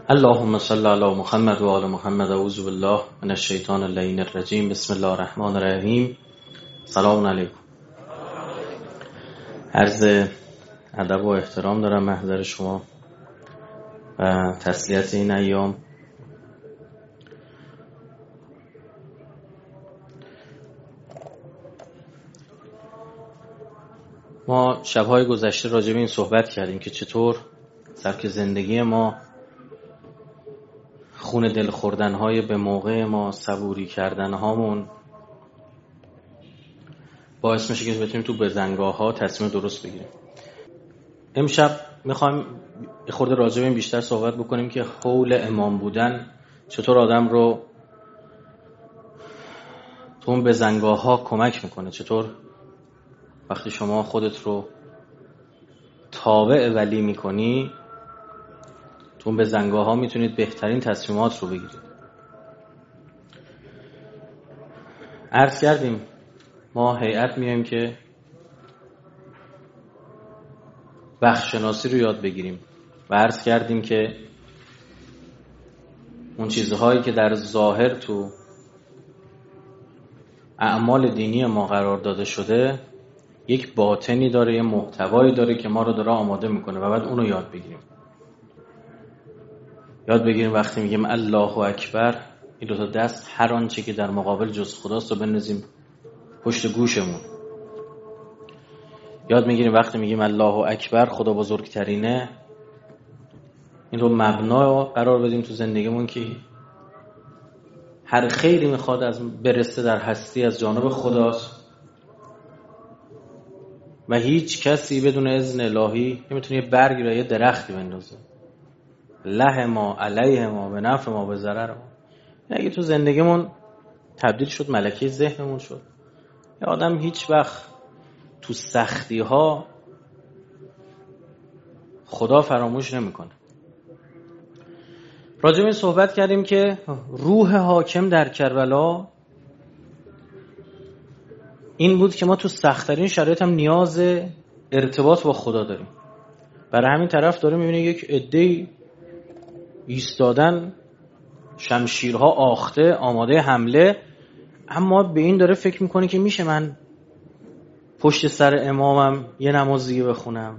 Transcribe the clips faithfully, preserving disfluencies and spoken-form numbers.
اللهم صل علی محمد و آل محمد. اعوذ بالله من الشیطان اللعین الرجیم. بسم الله الرحمن الرحیم. سلام علیکم. عرض ادب و احترام دارم محضر شما و تسلیت این ایام. ما شب‌های گذشته راجع به این صحبت کردیم که چطور سبک زندگی ما، خون دل خوردن‌های به موقع ما، صبوری کردن‌هامون باعث میشه که بتونیم تو بزنگاه‌ها تصمیم درست بگیریم. امشب میخوایم یه خورده راجع به این بیشتر صحبت بکنیم که حول امام بودن چطور آدم رو تو اون بزنگاه‌ها کمک میکنه. چطور وقتی شما خودت رو تابع ولی میکنی تو اون بزنگاه‌ها میتونید بهترین تصمیمات رو بگیرید. عرض کردیم ما هیئت میایم که بخشناسی رو یاد بگیریم و عرض کردیم که اون چیزهایی که در ظاهر تو اعمال دینی ما قرار داده شده یک باطنی داره، یه محتوایی داره که ما رو داره آماده میکنه و بعد اونو یاد بگیریم. یاد بگیریم وقتی میگیم الله اکبر این دو تا دست هر آنچه که در مقابل جز خداست رو بندازیم پشت گوشمون. یاد میگیریم وقتی میگیم الله اکبر خدا بزرگترینه این رو مبنا قرار بدیم تو زندگیمون که هر خیری میخواد از برسه در هستی از جانب خداست و هیچ کسی بدون اذن الهی نمیتونه یه برگی را یه درختی بندازه. له ما علیه ما به نفع ما به ضرر ما. اگه تو زندگیمون تبدیل شد ملکه ذهنمون شد، یه آدم هیچ وقت تو سختی ها خدا فراموش نمیکنه. راجع به این صحبت کردیم که روح حاکم در کربلا این بود که ما تو سخت‌ترین شرایط هم نیاز ارتباط با خدا داریم. برای همین طرف داره میبینه یک عده ایستادن، شمشیرها آخته، آماده حمله، اما به این داره فکر میکنه که میشه من پشت سر امامم یه نماز دیگه بخونم.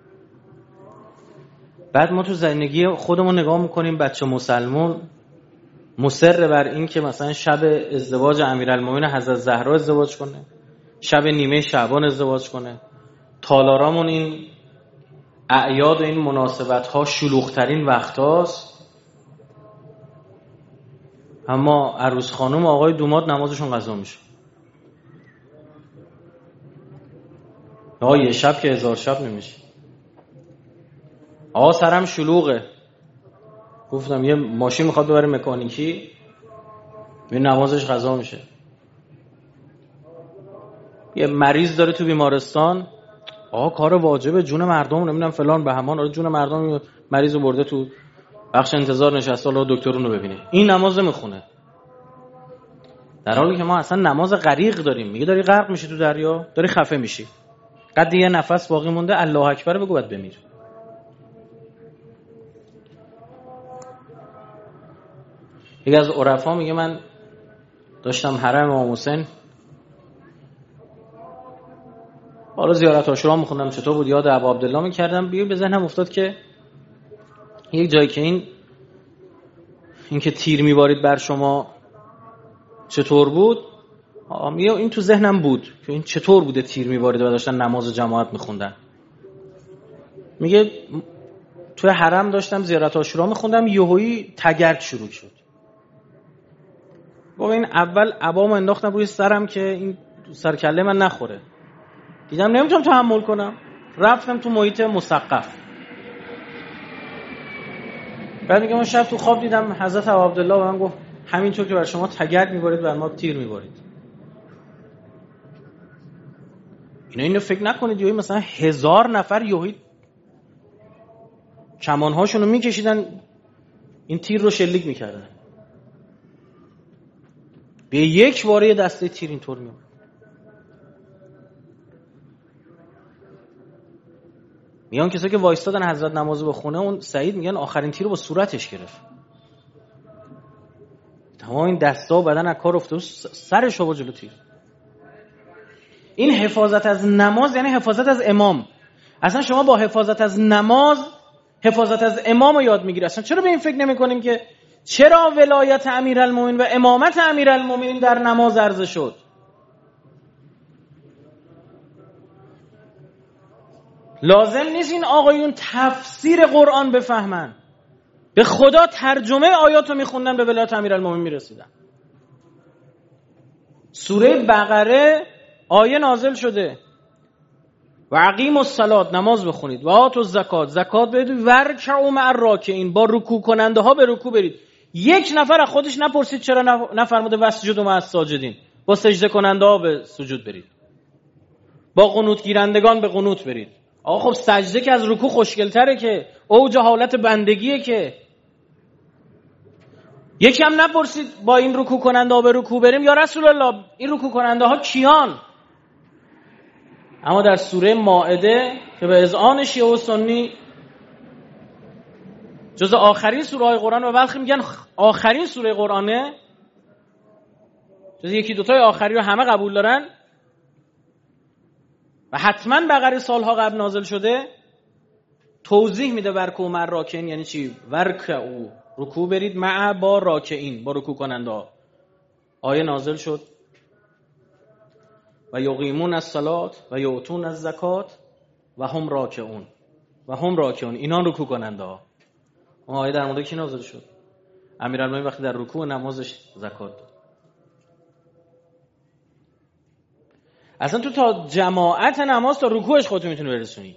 بعد ما تو زندگی خودمون نگاه میکنیم بچه مسلمون مصر بر این که مثلا شب ازدواج امیرالمومنین حضرت زهرا ازدواج کنه، شب نیمه شعبان ازدواج کنه. تالارامون این اعیاد و این مناسبت ها شلوغ‌ترین وقت هاست، اما عروس خانم آقای دوماد نمازشون قضا میشه. آقا یه شب که هزار شب نمیشه. آقا سرم شلوغه، گفتم یه ماشین میخواد ببره مکانیکی، یه نمازش قضا میشه. یه مریض داره تو بیمارستان، آقا کار واجبه جون مردم نمیدونم فلان به همان، آره جون مردم مریضو برده تو بخش انتظار نشسته حالا دکتر اون رو ببینه، این نماز نمیخونه. در حالی که ما اصلا نماز غریق داریم. میگه داری غرق میشی تو دریا، داری خفه میشی، قد یه نفس باقی مونده الله اکبر بگو بعد بمیر. یکی از عرفا میگه من داشتم حرم امام حسین حالا زیارت عاشورا میخوندم، چطور بود یاد ابا عبدالله میکردم، بیو به ذهنم افتاد که یک جایی که این این که تیر میبارید بر شما چطور بود، میگه این تو ذهنم بود که این چطور بوده تیر میبارید و داشتن نماز جماعت میخوندن. میگه توی حرم داشتم زیارت عاشورا میخوندم، یهویی تگرگ شروع شد. بابا این اول عبامو انداختم روی سرم که این سر کله من نخوره، دیدم نمیتونم تحمل کنم، رفتم تو محیط مسقف. بعد میگم اون شب تو خواب دیدم حضرت ابا عبدالله به من گفت همینطور که بر شما تگرگ میبارید بر ما تیر میبارید. اینا اینو فکر نکنید یهویی مثلا هزار نفر یهویی کمانهاشونو میکشیدن این تیر رو شلیک میکردن، به یک باره یه دسته تیر اینطور میاد. میان کسایی که وایستادن حضرت نمازو بخونه، اون سعید میگن آخرین تیر رو با صورتش گرفت. تمام این دستا و بدن از کار افتاد، سرش رو جلو تیر. این حفاظت از نماز یعنی حفاظت از امام. اصلا شما با حفاظت از نماز حفاظت از امام رو یاد میگیری. اصلا چرا به این فکر نمی کنیم که چرا ولایت امیرالمومنین و امامت امیرالمومنین در نماز عرضه شد؟ لازم نیست این آقایون تفسیر قرآن بفهمن، به خدا ترجمه آیات رو میخوندن، به ولایت امیرالمومنین میرسیدن. سوره بقره آیه نازل شده و اقیموا الصلاة، نماز بخونید، و آتوا الزکات، زکات بدید، ورکعوا مع الراکعین، با رکوع کننده ها به رکوع برید. یک نفر از خودش نپرسید چرا نفرموده واسجدوا مع الساجدین، با سجده کننده ها به سجود برید، با قنوت گیرندگان به قنوت برید. آقا خب سجده که از رکوع خوشگل‌تره، که اوج حالت بندگیه. که یکی هم نپرسید با این رکوع کننده ها به رکوع بریم یا رسول الله این رکوع کننده ها کیان؟ اما در سوره مائده که به اذعان شیعه و سنی جز آخرین سوره های قرآن و بلخی میگن آخرین سوره قرآنه، جز یکی دوتای آخری رو همه قبول دارن و حتما بقره سالها قبل نازل شده، توضیح میده ورکعوا مع الراکعین یعنی چی. ورکعوا، رکوع برید، مع با راکعین، با رکوع کننده ها. آیه نازل شد و یقیمون الصلاة و یؤتون الزکات و هم راکعون، و هم راکعون، اینا رکوع کننده ها. اون آیه در مورد کی نازل شد؟ امیرالمومنین وقتی در رکوع نمازش زکات داد. اصلا تو تا جماعت نماز تا رکوعش خودت میتونی برسونی.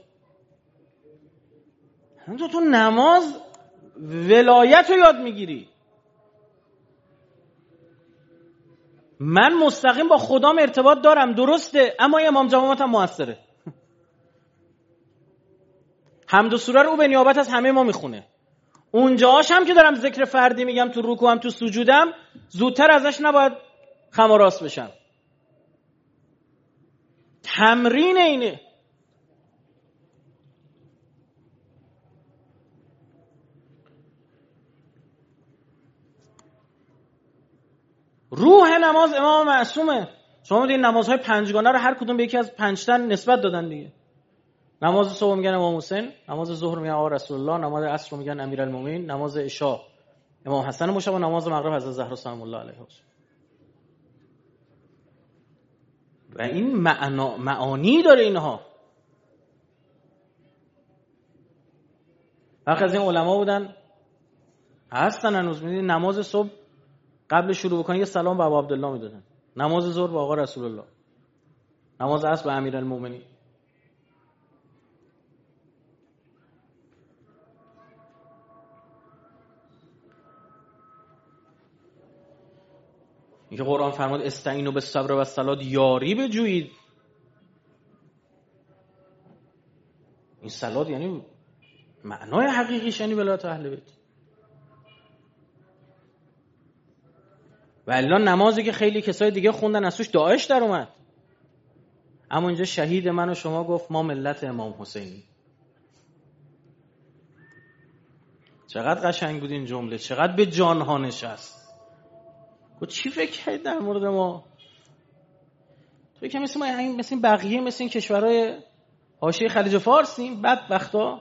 تو تو نماز ولایت رو یاد میگیری. من مستقیم با خدام ارتباط دارم، درسته، اما امام جماعتم موثره. حمد و سوره رو او به نیابت از همه ما میخونه. اونجاش هم که دارم ذکر فردی میگم، تو رکوعم تو سجودم، زودتر ازش نباید خم و راست بشم. تمرین اینه. روح نماز امام معصومه. شما میدونید نمازهای پنجگانه رو هر کدوم به یکی از پنج تن نسبت دادن دیگه. نماز صبح میگن امام حسین، نماز ظهر میگن آقا رسول الله، نماز عصر میگن امیرالمومنین، نماز عشاء امام حسن مشابه، نماز مغرب حضرت زهرا سلام الله علیها. و این معنا معانی داره اینها. وقتی از این علما بودن هستن هنوز، میدونید نماز صبح قبل شروع بکنن یه سلام به ابو عبدالله میدادن، نماز ظهر به آقا رسول الله، نماز عصر به امیرالمومنین. اینکه قرآن فرمود استعینوا بالصبر و الصلاة، یاری بجویید. این صلات یعنی معنای حقیقیش یعنی ولایت اهل بیت. و الان نمازی که خیلی کسای دیگه خوندن از توش داعش در اومد، اما اینجا شهید من و شما گفت ما ملت امام حسینی. چقدر قشنگ بود این جمله، چقدر به جانها نشست. گفت چی فکر کردید در مورد ما؟ تو که مثل ما این مثل بقیه مثل این کشورهای حاشیه خلیج فارسیم بدبختا.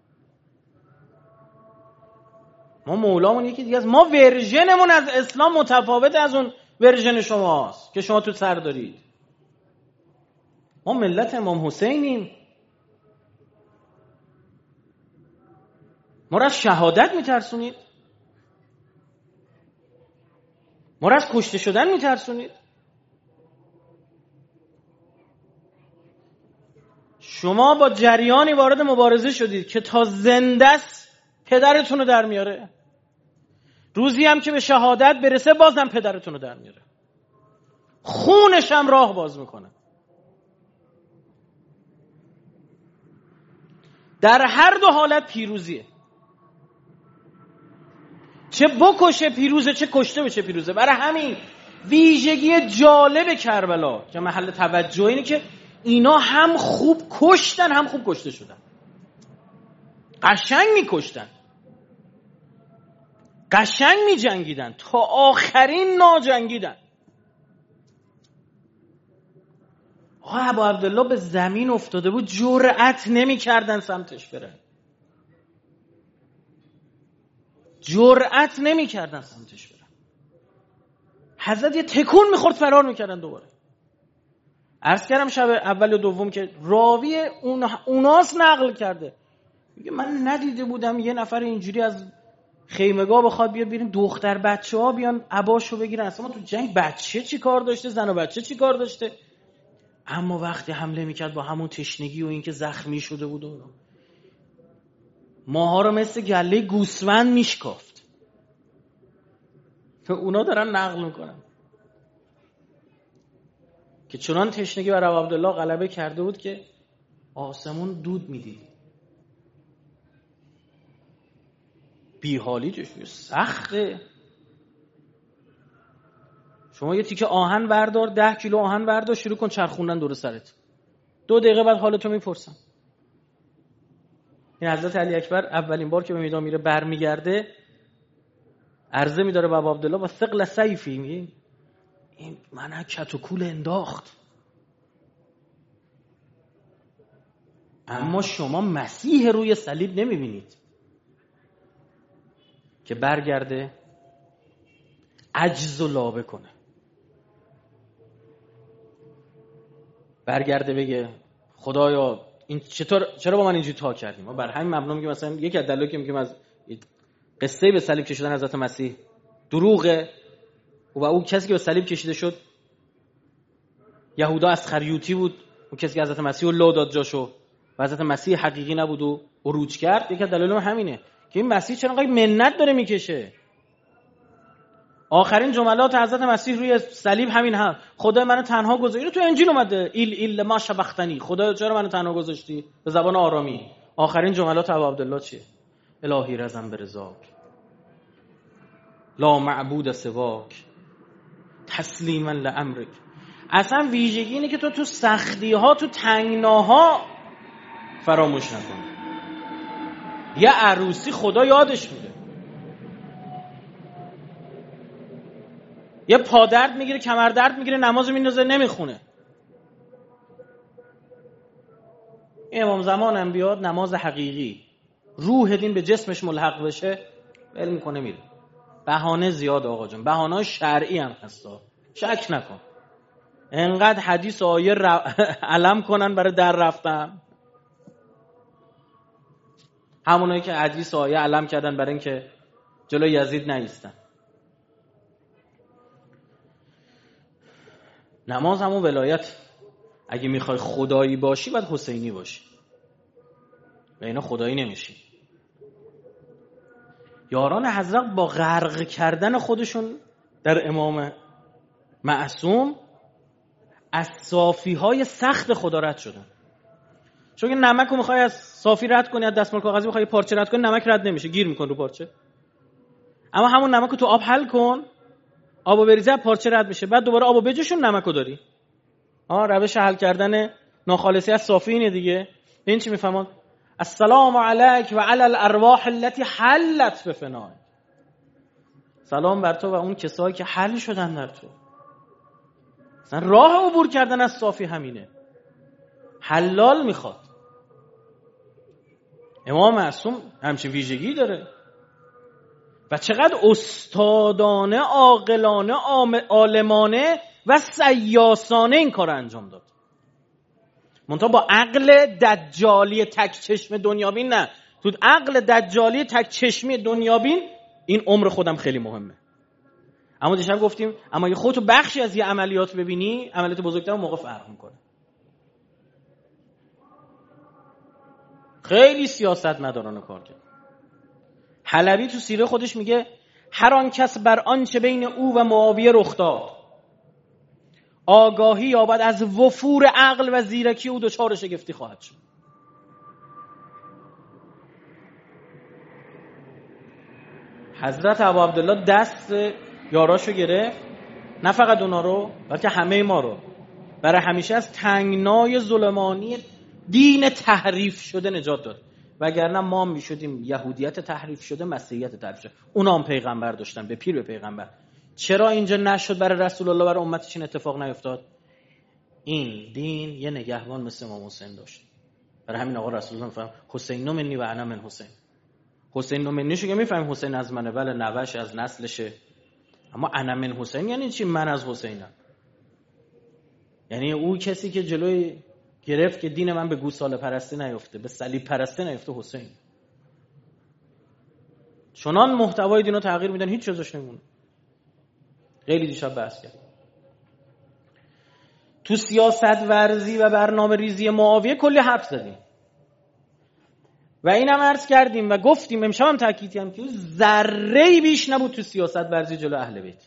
ما مولامون یکی دیگه است. ما ورژنمون از اسلام متفاوت از اون ورژن شماست که شما تو سر دارید. ما ملت امام حسینیم. ما را از شهادت میترسونید، ما را از کشته شدن میترسونید. شما با جریانی وارد مبارزه شدید که تا زنده است پدرتون رو در میاره، روزی هم که به شهادت برسه بازم پدرتون رو در میاره، خونش هم راه باز میکنه. در هر دو حالت پیروزیه، چه بکشه پیروزه چه کشته بشه پیروزه. برای همین ویژگی جالب کربلا که محل توجه اینه که اینا هم خوب کشتن هم خوب کشته شدن. قشنگ میکشتن، قشنگ میجنگیدن، تا آخرین ناجنگیدن. آقا ابو عبدالله به زمین افتاده بود، جرأت نمیکردن سمتش برن، جرأت نمیکردن سمتش برن. حضرت یه تکون میخورد فرار میکردن دوباره. عرض کردم شب اول و دوم که راوی اون اوناس نقل کرده، میگه من ندیده بودم یه نفر اینجوری از خیمگاه بخواد بیاد بیرون دختر بچه ها بیان عباشو بگیرن. اصلا ما تو جنگ بچه چی کار داشته، زن و بچه چی کار داشته؟ اما وقتی حمله میکرد با همون تشنگی و اینکه زخمی شده بود و ماها رو مثل گله گوسفند میشکافت. اونا دارن نقل میکنن که چنان تشنگی بر ابو عبدالله غلبه کرده بود که آسمون دود میدید. بیحالی جوش سخته. شما یه تیکه آهن بردار، ده کیلو آهن بردار، شروع کن چرخوندن دور سرت، دو دقیقه بعد حالتو میپرسن. این حضرت علی اکبر اولین بار که به میدان میره برمیگرده، عرضه میداره به ابو عبدالله و ثقل سیفی، میگه این منو کت و کول انداخت، اما شما مسیح روی صلیب نمیبینید که برگرده عجز و لابه کنه، برگرده بگه خدایا این چطور، چرا با من اینجوری تا کردیم؟ ما بر همین مبنا میگیم مثلا یکی از دلایلی که میگیم از قصه به صلیب کشیدن حضرت مسیح دروغه و اون کسی که به صلیب کشیده شد یهودا اسخریوطی بود، اون کسی که حضرت مسیح رو لو داد جاشو و حضرت مسیح حقیقی نبود و عروج کرد. یکی از دلایل همینه که این مسیح چرا انقدر منت داره میکشه. آخرین جملات حضرت مسیح روی صلیب همین هم، خدا منو تنها گذاشتی. تو انجیل اومده ایل ایل ما شبختنی، خدا چرا منو تنها گذاشتی، به زبان آرامی. آخرین جملات ابو عبدالله چیه؟ الهی رضا برضاک، لا معبود سواک، تسلیما لامرک. اصلا ویژگی اینه که تو تو سختی ها، تو تنگناها فراموش نکنی. یه عروسی خدا یادش میره، یه پا درد میگیره، کمر درد میگیره، نمازو میندازه نمیخونه. امام زمان هم بیاد نماز حقیقی روح دین به جسمش ملحق بشه ول میکنه میره. بهانه زیاد آقا جان، بهانه‌های شرعی هم هستا، شک نکن. انقدر حدیث و آیه ر... علم کنن برای در رفتن، همونایی که حدیث و آیه علم کردن برای اینکه جلوی یزید نایستن. نماز همون ولایت. اگه میخوای خدایی باشی باید حسینی باشی، و اینا خدایی نمیشی. یاران حضرت با غرق کردن خودشون در امام معصوم از صافی های سخت خدا رد شدن. چون این نمک رو میخوای از صافی رد کنی، از دستمال کاغذی میخوای پارچه رد کنی، نمک رد نمیشه، گیر میکن رو پارچه. اما همون نمک رو تو آب حل کن، آبو بریزه پارچه رد میشه، بعد دوباره آبو بجوشون نمکو داری. آ روش حل کردن ناخالصی از صافی اینه دیگه. این چی میفهمون؟ السلام علیک و علی الارواح التي حلت بفنای. سلام بر تو و اون کسایی که حل شدن در تو. مثلا راه عبور کردن از صافی همینه، حلال میخواد. امام معصوم همچین ویژگی داره و چقدر استادانه، عاقلانه، عالمانه و سیاسانه این کار انجام داد. منتها با عقل دجالی تک چشم دنیابین نه، تو عقل دجالی تک چشمی دنیابین این عمر خودم خیلی مهمه. اما دیشب گفتیم اما یه خودتو بخشی از یه عملیات ببینی، عملیات بزرگتر اون موقع فرق میکنه. خیلی سیاست مدارانه کار کرد. حلبی تو سیره خودش میگه هر آن کس بر آنچه بین او و معاویه رخ داد آگاهی یابد از وفور عقل و زیرکی او، دچار شگفتی خواهد شد. حضرت ابو عبدالله دست یاراشو گرفت، نه فقط اونا رو بلکه همه ما رو برای همیشه از تنگنای ظلمانی دین تحریف شده نجات داد. وگرنه ما هم میشدیم یهودیت تحریف شده، مسیحیت تحریف شده. اونا هم پیغمبر داشتن، به پیر به پیغمبر. چرا اینجا نشد برای رسول الله برای امتش این اتفاق نیفتاد؟ این دین یه نگهبان مثل امام حسین داشت. برای همین آقا رسول الله میفهم حسین منی و انا من حسین. حسین منی شو که میفهم حسین از منه، بله نوش از نسلشه، اما انا من حسین یعنی چی؟ من از حسینم. یعنی او کسی که جلوی گرفت که دین من به گوساله پرستی نیفته، به صلیب پرستی نیفته، حسین. چنان محتوای دینو تغییر میدن هیچ چیزش نمونه. خیلی دیشب بحث کرد. تو سیاست ورزی و برنامه ریزی معاویه کلی حرف زدیم و اینم عرض کردیم و گفتیم، امشب هم تاکید کردیم که ذره‌ای بیش نبود تو سیاست ورزی جلو اهل بیت.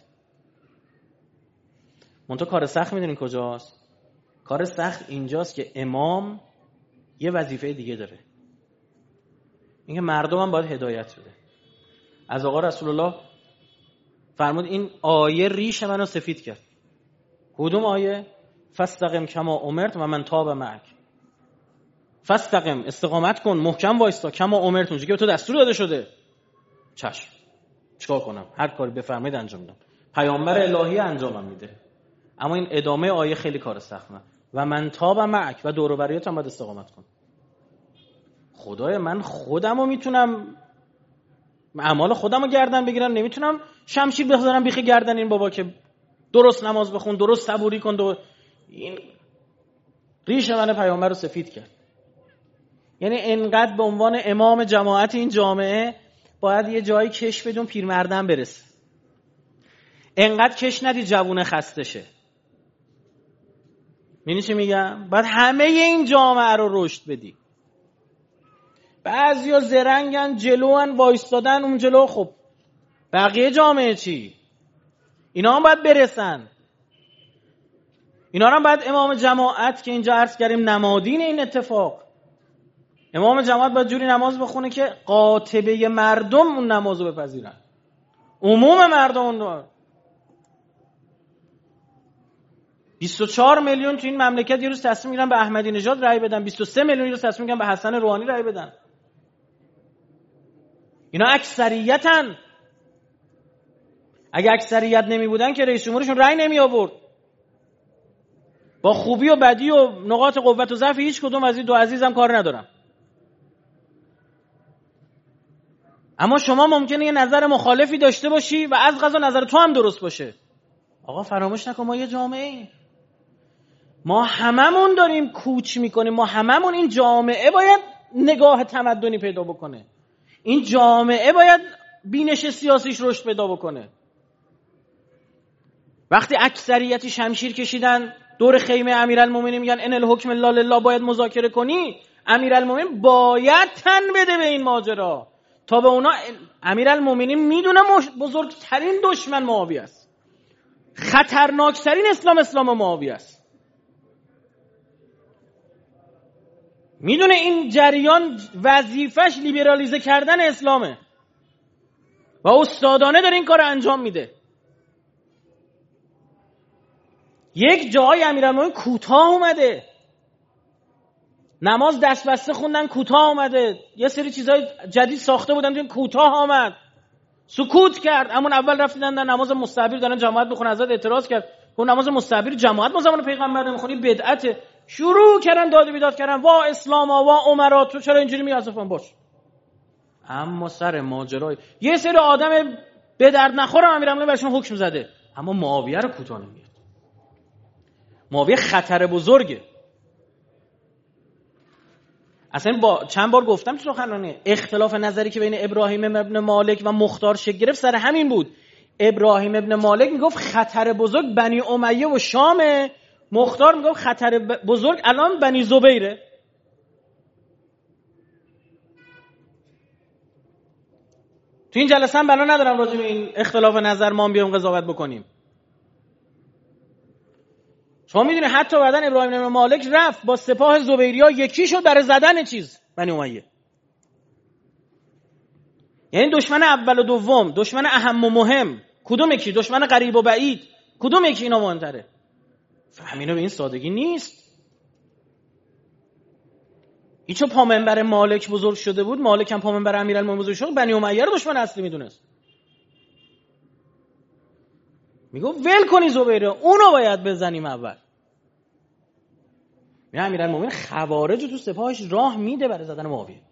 منتها کار سخت میدونین کجاست؟ کار سخت اینجاست که امام یه وظیفه دیگه داره، اینکه مردم هم باید هدایت بده. از آقا رسول الله فرمود این آیه ریش منو سفید کرد. کدوم آیه؟ فاستقم کما امرت و من تاب معک. فاستقم، استقامت کن، محکم وایستا، کما امرت، اونجوری که به تو دستور داده شده. چشم، چیکار کنم؟ هر کاری بفرمایید انجام میدم. پیامبر الهی انجامم میده. اما این ادامه آیه خیلی کار سخته. و من تاب معک، و دور و بریات هم باید استقامت کن. خدای من خودمو میتونم اعمال خودمو گردن بگیرم، نمیتونم شمشیر بذارم بیخ گردن این بابا که درست نماز بخون، درست صبوری کن. دو... این ریش من پیامبر رو سفید کرد. یعنی انقدر به عنوان امام جماعت این جامعه باید یه جایی کش بدون پیرمردن برسه. انقدر کش ندی جوونه خسته شه. می‌بینی چی میگم؟ باید همه این جامعه رو رشد بدی. بعضیا زرنگن، جلوان، وایستادن اون جلو. خب بقیه جامعه چی؟ اینا هم باید برسن. اینا هم باید امام جماعت که اینجا عرض کردیم نمادین این اتفاق، امام جماعت باید جوری نماز بخونه که قاطبه مردم اون نمازو بپذیرن، عموم مردم اون رو. بیست و چهار میلیون تو این مملکت یه روز تصمیم میگیرن به احمدی نژاد رأی بدن، بیست و سه میلیون یه روز تصمیم میگیرن به حسن روحانی رأی بدن. اینا اکثریتن. اگه اکثریت نمی بودن که رئیس جمهورشون رأی نمی آورد. با خوبی و بدی و نقاط قوت و ضعف هیچ کدوم از این دو عزیزم کار ندارم. اما شما ممکنه یه نظر مخالفی داشته باشی و از قضا نظر تو هم درست باشه. آقا فراموش نکن ما یه جامعه ایم. ما هممون داریم کوچ میکنیم. ما هممون، این جامعه باید نگاه تمدنی پیدا بکنه. این جامعه باید بینش سیاسیش رشد پیدا بکنه. وقتی اکثریتی شمشیر کشیدن دور خیمه امیرالمومنین میگن ان الحکم الا لله، باید مذاکره کنی، امیرالمومنین باید تن بده به این ماجرا. تا به اونا امیرالمومنین میدونه بزرگترین دشمن معاویه است، خطرناکترین اسلام اسلام معاویه است. میدونه این جریان وظیفش لیبرالیزه کردن اسلامه و استادانه داره این کار انجام میده. یک جای امیرالمومنین کوتاه اومده، نماز دست بسته خوندن کوتاه اومده، یه سری چیزای جدید ساخته بودن دیدن کوتاه آمد، سکوت کرد. همون اول رفتن در نماز مستحبی دارن جماعت بخونه، حضرت اعتراض کرد اون نماز مستحبی جماعت ما زمان پیغمبر نمیخونی، بدعته. شروع کردن داد و بیداد کردن، وا اسلاما وا عمرا، تو چرا اینجوری میاسفن باش. اما سر ماجرای یه سری آدم به درد نخور امیرالمومنین برشون حکم زده، اما معاویه رو کوتاه نمیاد. معاویه خطر بزرگه. اصلا با چند بار گفتم تو سخنرانی، اختلاف نظری که بین ابراهیم ابن مالک و مختار شکل گرفت سر همین بود. ابراهیم ابن مالک میگفت خطر بزرگ بنی امیه و شامه، مختار میگفت خطر بزرگ الان بنی زبیره. تو این جلسه هم بنا ندارم راجع به این اختلاف نظر ما هم بیام قضاوت بکنیم. شما میدونی حتی بعدن ابراهیم ابن مالک رفت با سپاه زبیریا یکی شد برای زدن چیز بنی امیه. یعنی دشمن اول و دوم، دشمن اهم و مهم کدوم یکی؟ دشمن قریب و بعید کدوم یکی؟ اینا مهمتره. فهمینو به این سادگی نیست. این چون پا منبر مالک بزرگ شده بود، مالک هم پا منبر امیرالمومنین بزرگ شد، بنی امیه رو دشمن اصلی میدونست. میگو ول کنی زبیره، اونو باید بزنیم اول. میگه امیرالمومنین خوارج تو سپاهش راه میده برای زدن معاویه.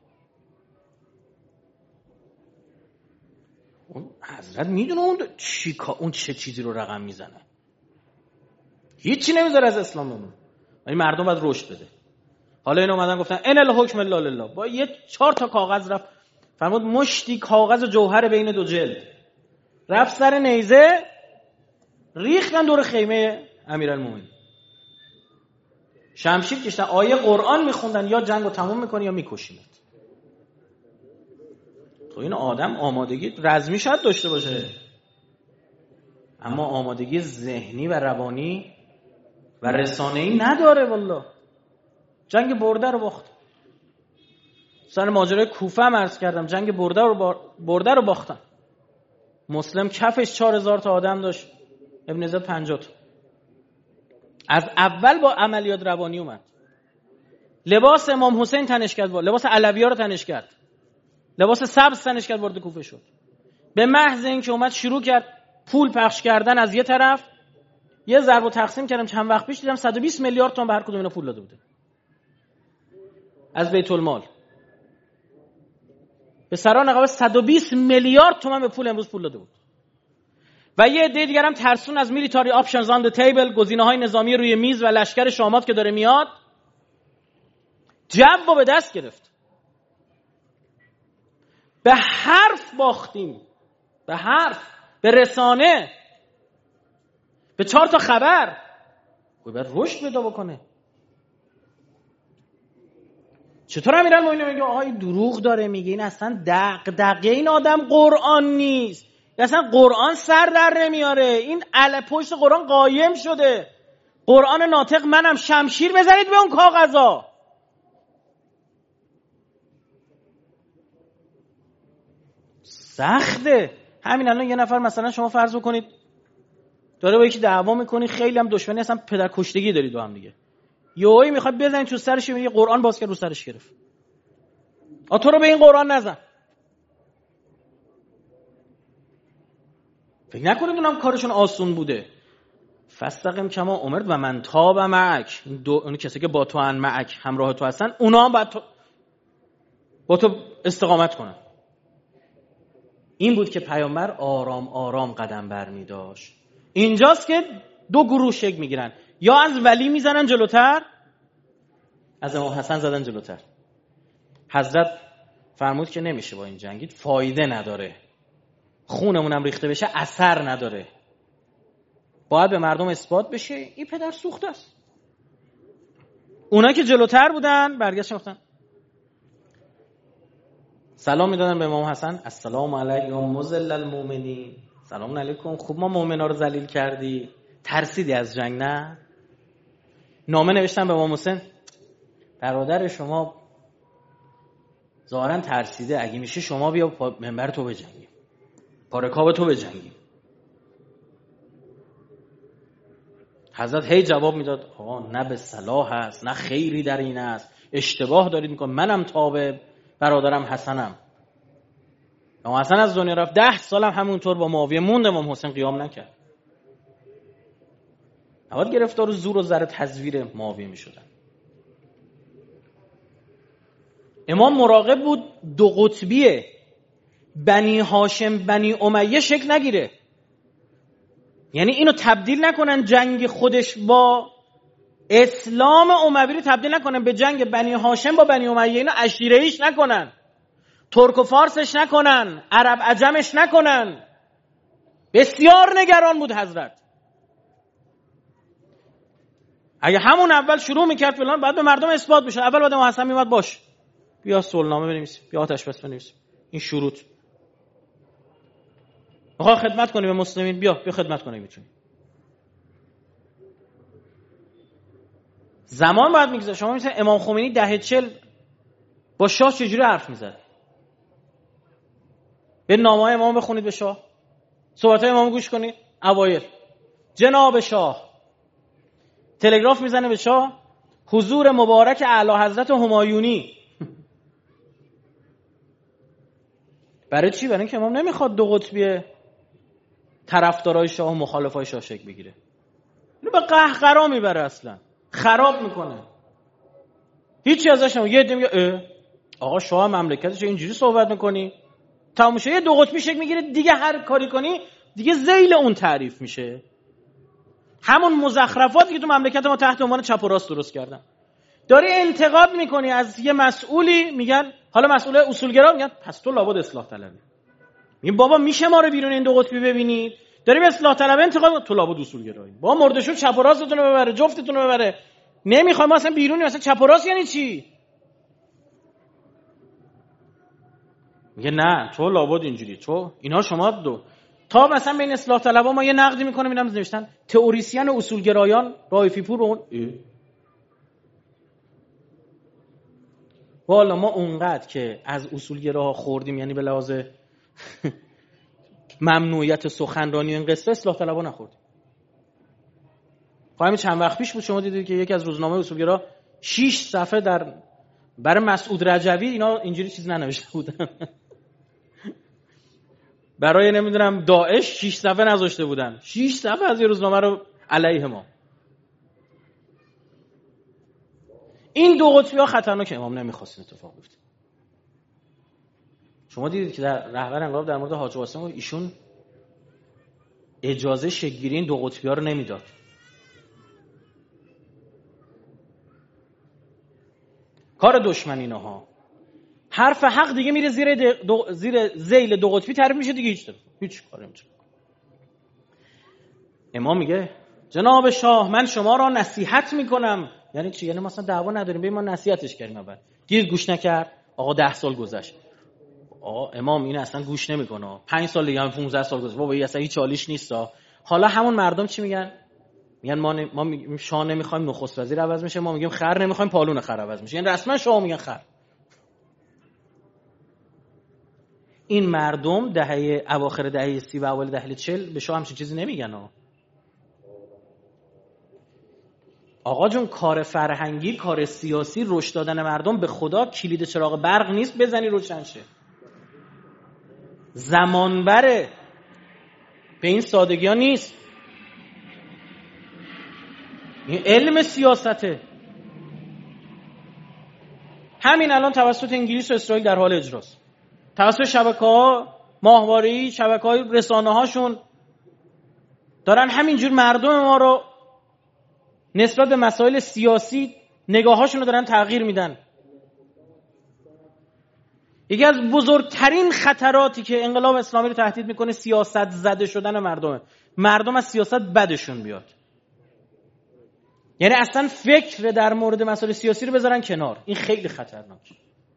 اون حضرت میدونه اون چی اون چه چیزی رو رقم میزنه. هیچی نمیذاره از اسلام بمونه. ولی مردم باید رشد بده. حالا این اومدن گفتن ان الحکم الا لله. با یه چهار تا کاغذ رفت. فرمود مشتی کاغذ جوهر بین دو جلد. رفت سر نیزه ریختن دور خیمه امیرالمومنین. شمشیر کشیدن، آیه قرآن میخوندن، یا جنگو تموم میکنی یا میکشیمت. تو این آدم آمادگی رزمی شاید داشته باشه، اما آمادگی ذهنی و روانی و رسانه‌ای نداره. والله جنگ برده رو باخت. سر ماجرای کوفه هم عرض کردم، جنگ برده رو برده رو باختن. مسلم کفش چهار هزار تا آدم داشت، ابن زیاد پنجاه تا. از اول با عملیات روانی اومد. لباس امام حسین تنش کرد، با لباس علوی‌ها رو تنش کرد، لباس سبز تنش کرد، وارد کوفه شد. به محض اینکه اومد شروع کرد پول پخش کردن از یه طرف، یه ضرب و تقسیم کردم چند وقت پیش دیدم صد و بیست میلیارد تومان به هر کدوم اینا پول داده بوده از بیت المال. به سران نقابه صد و بیست میلیارد تومان به پول امروز پول داده بود. و یه عده دیگه هم ترسون از میلیتاری آپشنز آن دی تیبل، گزینه‌های نظامی روی میز و لشکر شامات که داره میاد، جو به دست گرفت. به حرف باختیم، به حرف، به رسانه، به چهار تا خبر. باید رشد پیدا بکنه. چطور امیرالمومنین میگه آهای دروغ داره میگه، این اصلا دغدغه این آدم قرآن نیست، اصلا قرآن سر در نمیاره، این علی پشت قرآن قایم شده، قرآن ناطق منم، شمشیر بزنید به اون کاغذا. سخته. همین الان یه نفر مثلا شما فرض بکنید داره با یکی دعوا میکنی، خیلی هم دشمنی، اصلا پدر کشتگی دارید با هم دیگه، یهویی میخواد بزنید تو سرش، میگه قرآن باز کرد رو سرش گرفت. آ تو رو به این قرآن نزن. فکر نکنید اونم کارشون آسون بوده. فاستقم کما امرت و من تاب معک، این دو اون کسی که با تو ان معک، همراه تو هستن، اونا هم باید تو با تو استقامت کنن. این بود که پیامبر آرام آرام قدم برمی داشت. اینجاست که دو گروه شکل میگیرن، یا از ولی میزنن جلوتر، از امام حسن زدن جلوتر. حضرت فرمود که نمیشه با این جنگید، فایده نداره، خونمون هم ریخته بشه اثر نداره، باید به مردم اثبات بشه این پدر سوخته است. اونا که جلوتر بودن برگشتن گفتن سلام میدادن به امام حسن، السلام علیکم یا مذل المؤمنین، سلام علیکم، خوب ما مؤمنا رو ذلیل کردی، ترسیدی از جنگ نه؟ نامه نوشتن به امام حسین، برادر شما ظاهرا ترسیده، اگه میشه شما بیا پا منبر تو بجنگیم، پا رکاب تو بجنگیم. حضرت هی جواب میداد آقا نه به صلاح هست، نه خیری در این است، اشتباه دارید میکنید، منم تابع برادرم حسنم. امام حسن از دنیا رفت، ده سالم همونطور با معاویه موند، امام حسین قیام نکرد. نباید گرفتار زور و زر تزویر معاویه میشدن. امام مراقب بود دو قطبیه بنی هاشم بنی امیه شکل نگیره، یعنی اینو تبدیل نکنن جنگ خودش با اسلام اموی رو تبدیل نکنن به جنگ بنی هاشم با بنی امیه، اینو عشیره‌ایش نکنن، ترک و فارسش نکنن، عرب عجمش نکنن. بسیار نگران بود حضرت. اگه همون اول شروع میکرد فلان، بعد به مردم اثبات بشه. اول بعد حسن میومد باش بیا صلحنامه بنویسیم، بیا آتش بس بنویسیم، این شروط، میخوای خدمت کنی به مسلمین، بیا بیا خدمت کنی میتونی. زمان باید میگذره. شما میتونید امام خمینی دهه چل با شاه چجوری حرف میزد؟ به نامه‌های امام بخونید به شاه، صحبت‌های امام گوش کنید. اوایل جناب شاه تلگراف میزنه به شاه، حضور مبارک اعلی حضرت همایونی برای چی؟ برای اینکه امام نمیخواد دو قطبی طرفدارای شاه و مخالفای شاه شکل بگیره. اینو به قهقرا میبره، اصلا خراب میکنه. هیچی ازش نمیگه. یه عده میگه آقا شاه مملکتش اینجوری صحبت میکنی، تموم شه یه دو قطبی شکل میگیره دیگه، هر کاری کنی دیگه ذیل اون تعریف میشه. همون مزخرفاتی که تو مملکت ما تحت عنوان چپ و راست درست کردن. داری انتقاد میکنی از یه مسئولی، میگن حالا مسئول اصولگرا میگن پس تو لابد اصلاح طلبی. میگن بابا میشه ما رو بیرون این دو قطبی ببینید؟ داریم اصلاح طلب انتقاد، تو لابد اصولگرایی. بابا مردشور چپ و راستتون رو ببره، جفتتون رو ببره. نمیخوایم اصلا بیرونی، مثلا چپ و راست یعنی چی؟ میگه نه تو لابد اینجوری، تو اینا شما دو تا مثلا بین اصلاح طلبا ما یه نقدی میکنیم، اینم نوشتن تئوریسین اصولگرایان رایفی پور اون والا ما اونقدر که از اصولگراها خوردیم، یعنی به لحاظ ممنوعیت سخنرانی این قصه اصلاح طلبا نخوردیم. خواهیم چند وقت پیش بود شما دیدید که یکی از روزنامه اصولگرا شش صفحه در برای مسعود رجوی اینا اینجوری چیز ننوشته بودن برای نمیدونم داعش شش صفحه نذاشته بودن، شش صفحه از یه روزنامه رو علیه ما. این دو قطبی ها خطرناکه، امام نمیخواست اتفاق بیفته. شما دیدید که در رهبر انقلاب در مورد حاج قاسم ایشون اجازه شکل‌گیری این دو قطبی ها رو نمیداد. کار دشمن اینها. حرف حق دیگه میره زیر دو... زیر ذیل دو قطبی تعریف میشه دیگه، هیچ هیچ کاری نمیشه. امام میگه جناب شاه من شما را نصیحت میکنم. یعنی چی؟ یعنی مثلا دعوا نداریم، بریم ما نصیحتش کردیم. اول گیر گوش نکرد، آقا ده سال گذشت. آقا امام این اصلا گوش نمیکنه. پنج سال دیگه هم پانزده سال گذشت. بابا این اصلا هیچ چالیش نیستا. حالا همون مردم چی میگن؟ میگن ما ن... ما میگیم شاه نمیخوایم نخست وزیر عوض میشه، ما میگیم خر نمیخوایم پالون خر عوض میشه. یعنی رسما شاه میگن خر. این مردم دهه اواخر دهه سی و اوایل دهه چهل به شاه همچین چیزی نمیگن ها. آقا جون کار فرهنگی، کار سیاسی، رشد دادن مردم به خدا کلید چراغ برق نیست بزنی روشن شه. زمان بره، به این سادگی ها نیست. این علم سیاسته. همین الان توسط انگلیس و اسرائیل در حال اجراست. توسط شبکه‌ها ماهواره‌ای، شبکه‌های رسانه‌هاشون دارن همینجور مردم ما رو نسبت به مسائل سیاسی نگاهاشون رو دارن تغییر میدن. یکی از بزرگترین خطراتی که انقلاب اسلامی رو تهدید میکنه سیاست زده شدن مردمه. مردم از سیاست بدشون بیاد. یعنی اصلا فکر در مورد مسائل سیاسی رو بذارن کنار. این خیلی خطرناکه.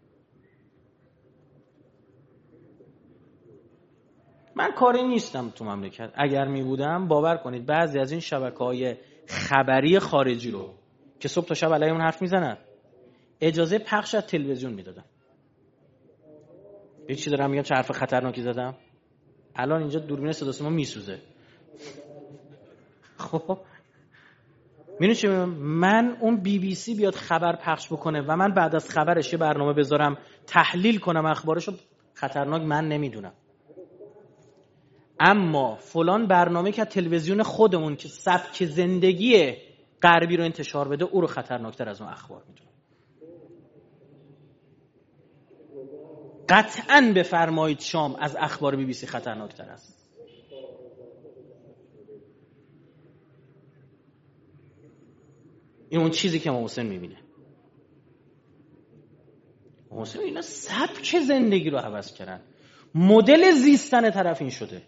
من کاری نیستم تو مملکت. اگر می بودم باور کنید بعضی از این شبکه‌های خبری خارجی رو که صبح تا شب علیه اون حرف میزنن اجازه پخش از تلویزیون میدادم. یه چی دارم میگم چه حرف خطرناکی زدم؟ الان اینجا دوربین صدا سیما میسوزه. خب میدونی چی میگم؟ من اون بی بی سی بیاد خبر پخش بکنه و من بعد از خبرش یه برنامه بذارم تحلیل کنم اخبارشو، خطرناک من نمیدونم. اما فلان برنامه که تلویزیون خودمون که سبک زندگی غربی رو انتشار بده او رو خطرناکتر از اون اخبار میدونم. قطعاً بفرمایید شام از اخبار بی بی سی خطرناکتر است. این اون چیزی که امام حسین میبینه. امام حسین اینا سبک زندگی رو عوض کردن. مدل زیستن طرف این شده.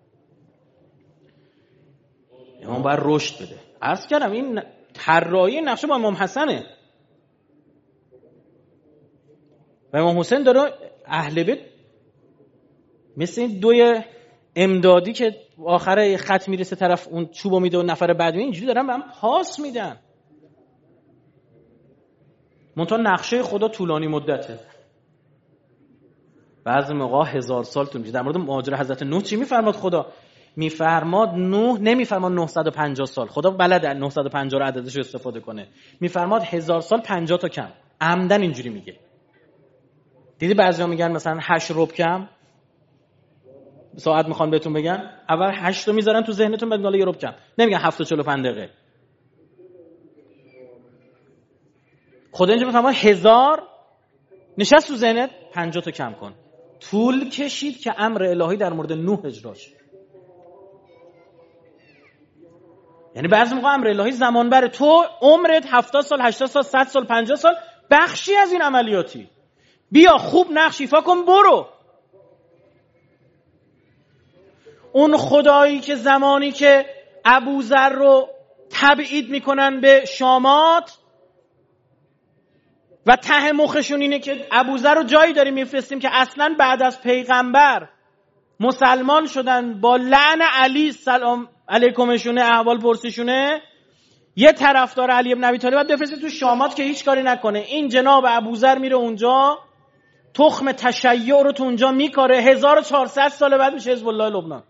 امام باید رشد بده. عرض کردم این طراحی نقشه با امام حسنه و امام حسین داره اهل بیت مثل این دوی امدادی که آخره خط میرسه طرف اون چوبو میده و نفر بعدی اینجوری دارن به هم پاس میدن. منتها نقشه خدا طولانی مدته. بعضی موقع هزار سال طول میشه. در مورد ماجرا حضرت نوح چی میفرماد خدا؟ میفرماد نوح نمیفرماد نهصد و پنجاه سال. خدا بلده نهصد و پنجاه رو عددش رو استفاده کنه. میفرماد هزار سال پنجاه تا کم. عمدن اینجوری میگه. دیدی بعضیا میگن مثلا هشت ربع کم. ساعت میخوان بهتون بگن، اول هشت رو میذارن تو ذهنتون، بعد حالا یه ربع کم، نمیگن هفت و چهل و پنج دقیقه. خدا اینجا میفهمه هزار نشست تو ذهنت، پنجاه تا کم کن. طول کشید که امر الهی در مورد نوح اجرا شد. یعنی بعضی موقع امر الهی زمان بره، تو عمرت هفتاد سال، هشتاد سال، صد سال، پنجاه سال، بخشی از این عملیاتی. بیا خوب نقش ایفا کن، برو. اون خدایی که زمانی که ابوذر رو تبعید میکنن به شامات و ته مخشون اینه که ابوذر رو جایی داریم میفرستیم که اصلا بعد از پیغمبر مسلمان شدن، با لعن علی سلام علیکمشونه، احوال پرسیشونه، یه طرفدار علی ابن ابی طالب باید بفرسته تو شامات که هیچ کاری نکنه. این جناب ابوذر میره اونجا، تخم تشیع رو تو اونجا میکاره، هزار و چهارصد سال بعد میشه حزب الله لبنان.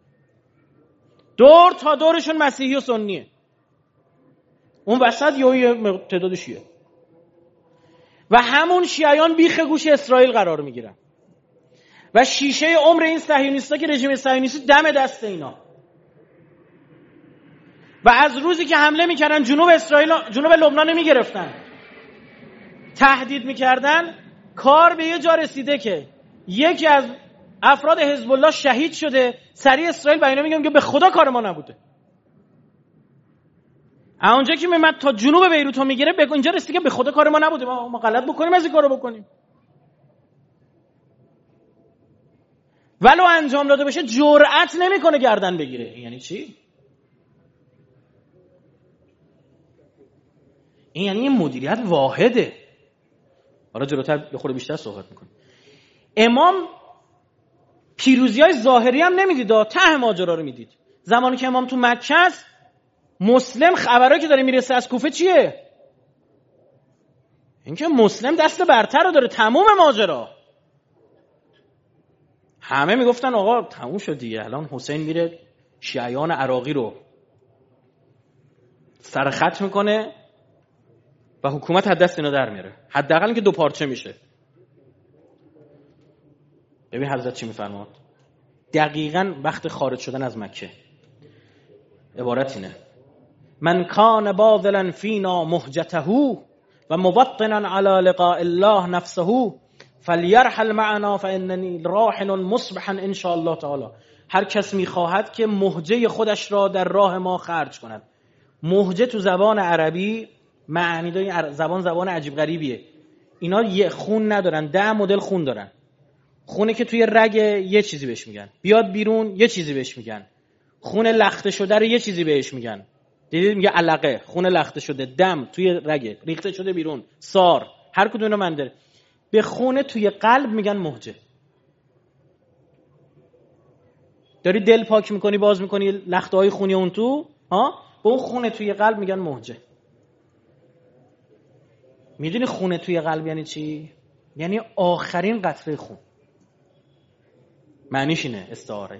دور تا دورشون مسیحی و سنیه، اون وسط یه تعداد شیعه و همون شیعیان بیخ گوش اسرائیل قرار میگیرن و شیشه عمر این صهیونیستا که رژیم صهیونیستی دم دست اینا. و از روزی که حمله میکردن جنوب اسرائیل، جنوب لبنان میگرفتن، تهدید میکردن، کار به یه جا رسیده که یکی از افراد حزب الله شهید شده، سریع اسرائیل بیانیه میگه که به خدا کار ما نبوده. اونجا که میمد تا جنوب بیروت رو میگیره، به اینجا رسیده که به خدا کار ما نبوده، ما, ما غلط بکنیم از این کارو بکنیم. ولو انجام داده بشه جرأت نمیکنه گردن بگیره. یعنی چی؟ این یعنی این مدیریت واحده. حالا جلوتر به خود بیشتر صحبت میکنیم. امام پیروزی‌های ظاهری هم نمیدید، ته ماجرا رو میدید. زمانی که امام تو مکه است، مسلم خبرایی که داره میرسه از کوفه چیه؟ اینکه مسلم دست برتر رو داره، تموم ماجرا. همه میگفتن آقا تموم شد دیگه، الان حسین میره شیعیان عراقی رو سرخط میکنه و حکومت از دست اینا در میاره، حداقل اینکه دو پارچه میشه. ببین حضرت چی میفرماد دقیقاً وقت خارج شدن از مکه. عبارت اینه: من کان باذلا فینا مهجته و مبطنا علی لقاء الله نفسه فلیرحل معنا فاننی راحل مصبحا ان شاء الله تعالی. هر کس میخواهد که مهجه خودش را در راه ما خرج کند. مهجه تو زبان عربی معنی داره، زبان زبان عجیب غریبیه. اینا یه خون ندارن، ده مدل خون دارن. خونه که توی رگ یه چیزی بهش میگن، بیاد بیرون یه چیزی بهش میگن. خون لخته شده رو یه چیزی بهش میگن. دیدید میگه علقه، خون لخته شده. دم توی رگ ریخته شده بیرون، سار، هر کدوم اینا من داره. به خون توی قلب میگن مهجه. داری دل پاک میکنی، باز میکنی لخته های خونی اون تو، ها، به اون خون توی قلب میگن مهجه. میدونی خون توی قلب یعنی چی؟ یعنی آخرین قطره خون. معنیش اینه، استعاره.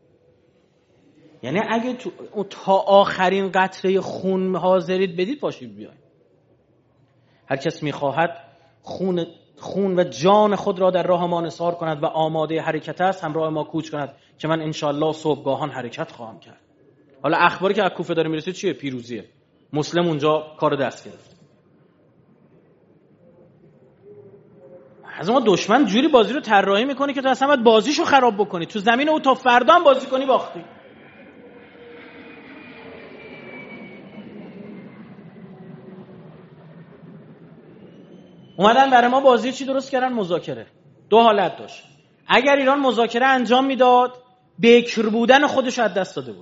یعنی اگه تو تا آخرین قطره خون حاضرید بدید، پاشید بیاین. هر کس میخواهد خون خون و جان خود را در راه ما نثار کند و آماده حرکت است، همراه ما کوچ کند که من انشالله صبحگاهان حرکت خواهم کرد. حالا اخباری که از کوفه داره میرسه چیه؟ پیروزیه. مسلم اونجا کار دست گرفت. از ما دشمن جوری بازی رو طراحی میکنه که تو اصلا باید بازیشو خراب بکنی. تو زمین او تا فردا هم بازی کنی باختی. اومدن برای ما بازی چی درست کردن؟ مذاکره. دو حالت داشت. اگر ایران مذاکره انجام میداد، بکر بودن خودش از دست داده بود.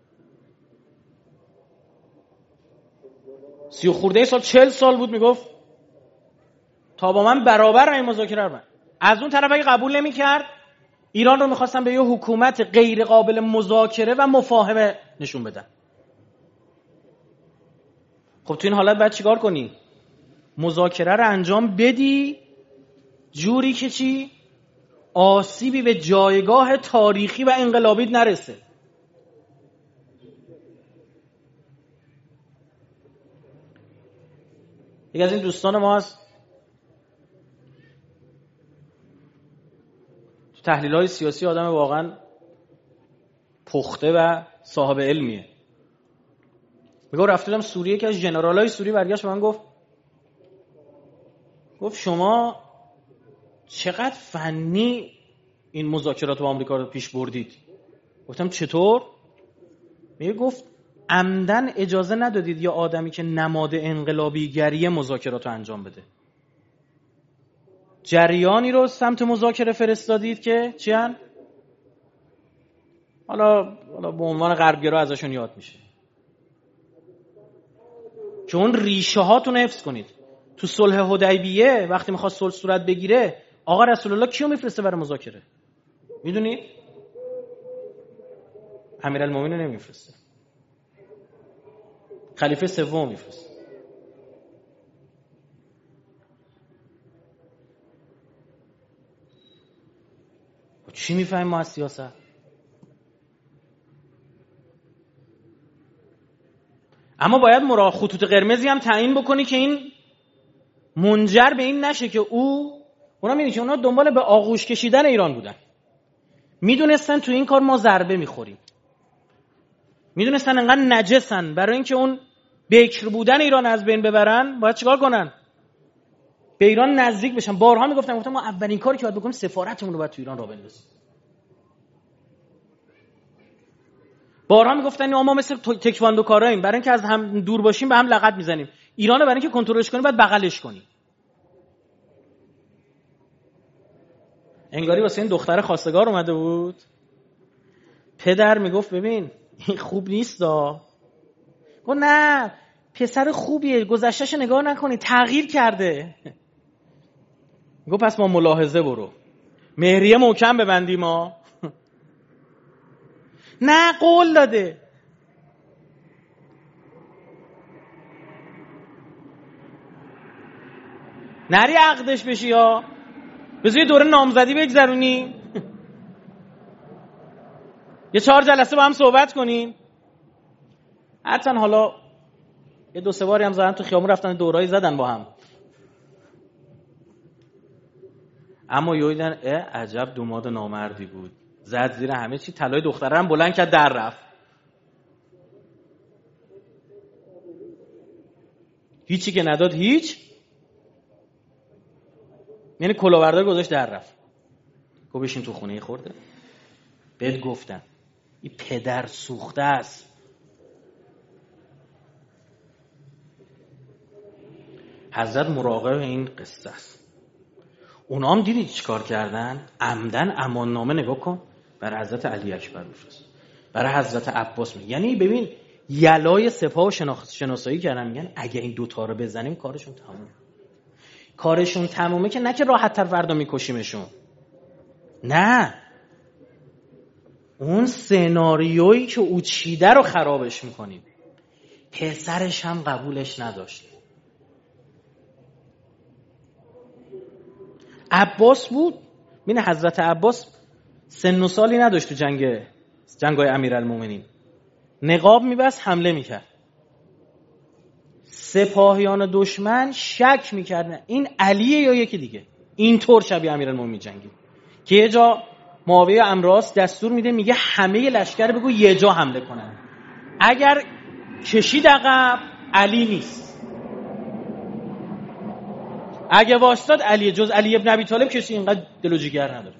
سی و خورده سال، چهل سال بود میگفت تا با من برابر این مذاکره رو. از اون طرف اگه قبول نمی کرد، ایران رو میخواستن به یه حکومت غیر قابل مذاکره و مفاهمه نشون بدن. خب تو این حالت باید چیکار کنی؟ مذاکره رو انجام بدی جوری که چی؟ آسیبی به جایگاه تاریخی و انقلابیت نرسه. یک از این دوستان ما هست تو تحلیل‌های سیاسی، آدم واقعا پخته و صاحب علمیه. میگه رفتم سوریه که از ژنرالای سوری برگشت به من گفت گفت شما چقدر فنی این مذاکرات با آمریکا رو پیش بردید. گفتم چطور؟ میگه گفت عمدن اجازه ندادید یا آدمی که نماد انقلابی گریه مذاکرات رو انجام بده. جریانی رو سمت مذاکره فرستادید که چی هن؟ حالا حالا به عنوان غربگرا ازشون یاد میشه که اون ریشه هاتون رو حفظ کنید. تو صلح حدیبیه وقتی میخواد صلح صورت بگیره آقا رسول الله کیو میفرسته برای مذاکره؟ میدونید؟ امیرالمومنین نمیفرسته، خلیفه سوم میفرسته. چی میفهمیم ما از سیاست؟ اما باید مرا خطوط قرمزی هم تعیین بکنی که این منجر به این نشه که او اونا میدونی که اونا دنبال به آغوش کشیدن ایران بودن، میدونستن تو این کار ما ضربه میخوریم، میدونستن انقدر نجسن، برای اینکه اون بکر بودن ایران از بین ببرن باید چیکار کنن؟ به ایران نزدیک بشن. بارها میگفتن گفتم ما اولین کاری که باید بکنیم سفارتمون رو باید تو ایران راه بندازیم. بارها میگفتن ما مثل تکواندو کاراییم، برای اینکه از هم دور باشیم به هم لغت میزنیم. ایرانو برای اینکه کنترلش کنیم باید بغلش کنیم. انگاری واسه این دختر خواستگار اومده بود، پدر میگفت ببین این خوب نیست دا. گفت نه پسر خوبیه، گذشتهش نگاه نکنی، تغییر کرده. گفت پس ما ملاحظه برو، مهریه محکم ببندیم ما. نه قول داده. نری عقدش بشی یا بذار یه دوره نامزدی بگذرونی، یه چهار جلسه با هم صحبت کنیم. حتما حالا یه دو سه باری هم زدن تو خیابون، رفتن دورایی زدن با هم. اما یویدن اه عجب دوماد نامردی بود، زد زیر همه چی، طلای دختره هم بلند کرد در رفت. هیچی که نداد هیچ، یعنی کلاهبردار گذاشت در رفت. گفت بشین تو خونه خورده. بهت گفتم این پدر سوخته است. حضرت مراقب این قصه است. اونا هم دیدید چیکار کردن؟ عمدن اماننامه نگاه کن برای حضرت علی اکبر میفرست، برای حضرت عباس می. یعنی ببین یلای سپاه و شناخت شناسایی کردن، میگن اگه این دوتا رو بزنیم کارشون تمومه. کارشون تمومه که نه که راحت تر فردا میکشیمشون، نه، اون سناریویی که او چیده رو خرابش میکنیم. پسرش هم قبولش نداشت. عباس بود، ببین حضرت عباس سن و سالی نداشت تو جنگ جنگای امیرالمومنین، نقاب میبست حمله میکرد. سپاهیان دشمن شک میکردن این علیه یا یکی دیگه، اینطور شبیه امیرالمومنین جنگی که یه جا معاویه امراست دستور میده، میگه همه لشکر بگو یه جا حمله کنن، اگر کشید عقب علی نیست، اگه واسطاد علی، جز علی ابن ابی طالب کسی اینقدر دل و جگر نداره.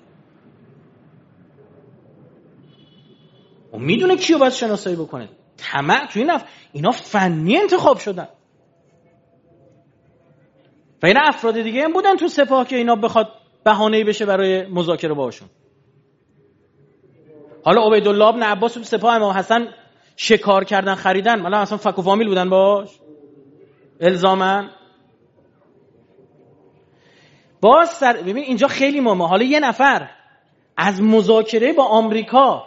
اون میدونه کیو باید شناسایی بکنه. طمع تو این اف... اینا فنی انتخاب شدن و اینا افراد دیگه هم بودن تو سپاه که اینا بخواد بهانه‌ای بشه برای مذاکره باهاشون. حالا عبیدالله ابن عباس تو سپاه امام حسن شکار کردن خریدن، حالا اصلا فک و فامیل بودن باش الزامن. باز سر ببین اینجا خیلی مهمه. حالا یه نفر از مذاکره با آمریکا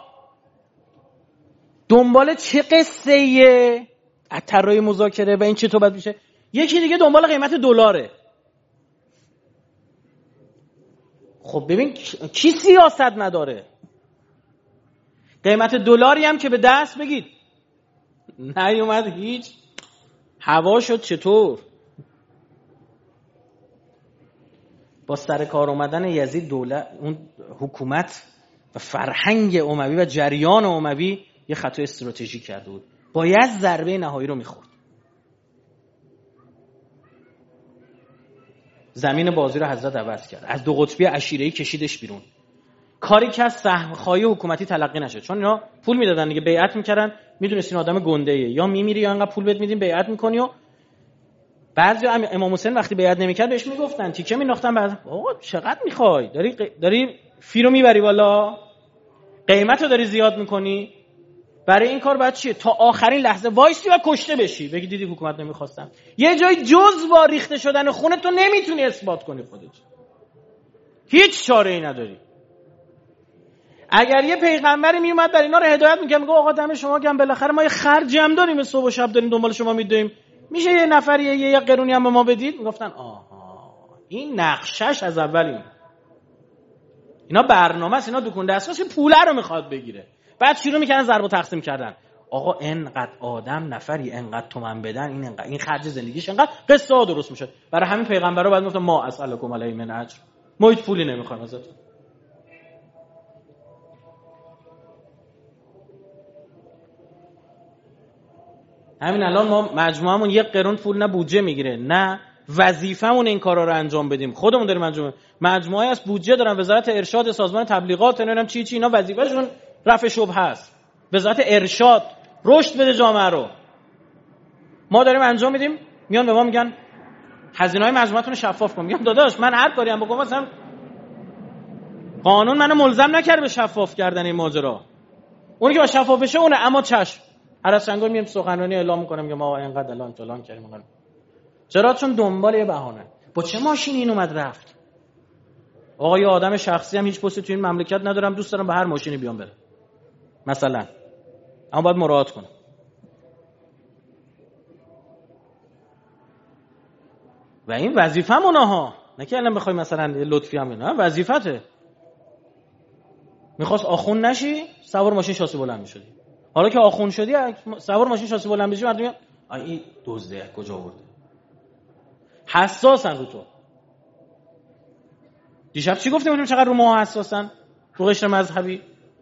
دنبال چه قصه‌ایه از طراحی مذاکره و این چطور باید میشه، یکی دیگه دنبال قیمت دلاره. خب ببین کی سیاست نداره؟ قیمت دلاری هم که به دست بگید نیومد هیچ، هوا شد چطور. با سر کار اومدن یزید دولت اون حکومت و فرهنگ اموی و جریان اموی یه خطا استراتژیک کرده بود. باید ضربه نهایی رو میخورد. زمین بازی رو حضرت عوض کرد، از دو قطبی عشیره‌ای کشیدش بیرون. کاری که از سهم‌خواهی حکومتی تلقی نشد، چون اینا پول میدادن دیگه، بیعت میکردن، میدونستین آدم گنده‌ایه، یا میمیری یا انقدر پول بهت میدیم بیعت میکنی. و بعضی امام حسین وقتی بیعت نمیکرد بهش میگفتن تیکه مینداختن، بعد آقا چقدر میخوای، داری داری فیرو میبری والا، قیمتو داری زیاد میکنی، برای این کار باید چیه؟ تا آخرین لحظه وایسی و کشته بشی، بگی دیدی حکومت نمیخواستم. یه جای جز با ریخته شدن خونه تو نمیتونی اثبات کنی خودت، هیچ چاره ای نداری. اگر یه پیغمبری میومد برای اینا رو هدایت میکرد، میگه آقا دم شما گرم، بالاخره ما یه خرجی هم داریم، صبح و شب داریم دنبال شما میدویم، میشه یه نفری یه یه قرونی هم به ما بدید؟ میگفتن آها این نقشش از اول این. اینا برنامه است، اینا دکون دستش پوله رو میخواد بگیره. بعد شروع میکنن ضرب و تقسیم کردن. آقا اینقدر آدم نفری اینقدر تومن بدن، این اینقدر این خرج زندگیش اینقدر، قصه ها درست میشه. برای همین پیغمبرا بعد گفتن ما اسالکم علیه من اجر، ما هیچ پولی نمیخوایم ازتون. همین الان ما مجموعمون یک قرون پول نه بودجه میگیره، نه وظیفمون این کارا رو انجام بدیم، خودمون داریم انجام میدیم. مجموعه از بودجه دارن، وزارت ارشاد، سازمان تبلیغات، نمیدونم چی چی، اینا وظیفه‌شون رفع شبهه است. وزارت ارشاد رشد بده جامعه رو، ما داریم انجام میدیم. میان به ما میگن هزینه‌های مجموعه‌تون رو شفاف کن. میگم داداش من هر کاری هم بکنم مثلا قانون منو ملزم نکرده به شفاف کردن این ماجرا، اونی که با شفاف بشه اونه. اما چشم، هر از چنگار میام سخنرانی اعلام میکنم که ما اینقدر الان فلان کردیم. چرا؟ چون دنبال یه بهانه. با چه ماشینی این اومد رفت؟ آقا یه آدم شخصی هم هیچ پستی تو این مملکت ندارم، دوست دارم به هر ماشینی بیام برم مثلا، اما باید مراعات کنم. و این وظیفه‌مونه ها، نه که الان بخوای مثلا لطفی هم نه، وظیفته. میخواست آخون نشی سوار ماشین شاسی بلند میشدی، حالا که آخون شدی سوار ماشین شاسی بلند بشی مردم میگن این دزده کجا آورده. حساسن رو تو. دیشب چی گفتیم بودیم چقدر رو ما حساسن تو قشر مذهبی؟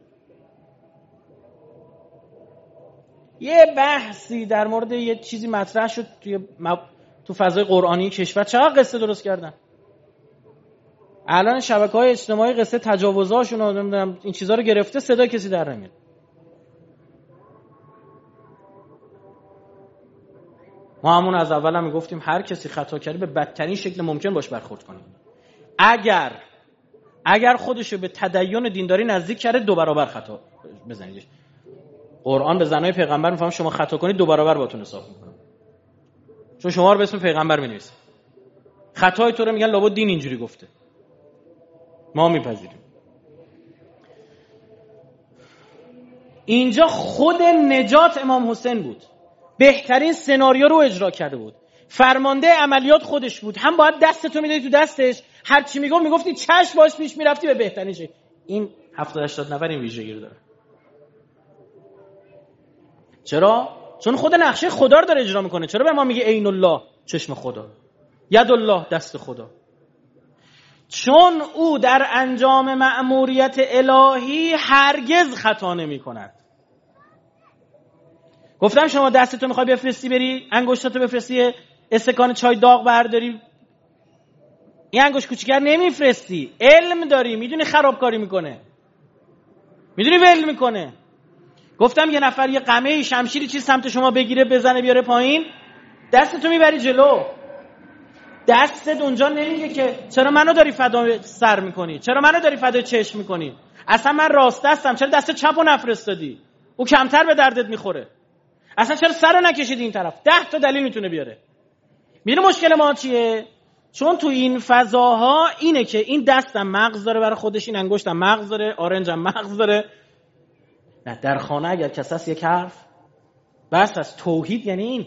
یه بحثی در مورد یه چیزی مطرح شد توی مب... تو فضای قرآنی کشور، چقدر قصه درست کردن. الان شبکه‌های اجتماعی قصه تجاوزاشون رو نمیدونم این چیزا رو گرفته، صدای کسی در نمیاد. ما همون از اول هم میگفتیم هر کسی خطا کرده به بدترین شکل ممکن باش برخورد کنه. اگر اگر خودشو به تدین دینداری نزدیک کرده دو برابر خطا بزنیدش. قرآن به زنای پیغمبر میفهمه شما خطا کنید دو برابر باتون حساب میکنه، چون شما رو به اسم پیغمبر مینویسه. خطای تو رو میگن لابد دین اینجوری گفته، ما میپذیریم. اینجا خود نجات امام حسین بود، بهترین سناریو رو اجرا کرده بود، فرمانده عملیات خودش بود، هم باید دستتو میدادی تو دستش، هر چی میگفت میگفتی چشم باش پیش میرفتی به بهترین شکل. این هفتاد هشتاد نفر این ویژگی رو داره. چرا؟ چون خود نقشه خدا رو داره اجرا میکنه. چرا به ما میگه عین الله، چشم خدا، ید الله، دست خدا؟ چون او در انجام مأموریت الهی هرگز خطا نمی کند. گفتم شما دستتو میخوای بفرستی بری انگشتاتو بفرستی استکان چای داغ برداری، این انگشت کوچیک‌تر نمیفرستی. علم داری، میدونی خرابکاری میکنه، میدونی ول میکنه. گفتم یه نفر یه قمه شمشیری چیز سمت شما بگیره بزنه بیاره پایین، دستتو میبری جلو. دستت اونجا نمیگه که چرا منو داری فدا سر میکنی، چرا منو داری فدا چشم میکنی، اصلا من راست دستم، چرا دست چپو نفرستادی، او کمتر به دردت میخوره، اصلا چرا سرو نکشیدی این طرف. ده تا دلیل میتونه بیاره. میدونی مشکل ما چیه؟ چون تو این فضاها اینه که این دستم مغز داره برای خودش، این انگشتم مغز داره، آرنجم مغز داره. نه، در خانه اگر کسی هست یک حرف بس از توحید یعنی این.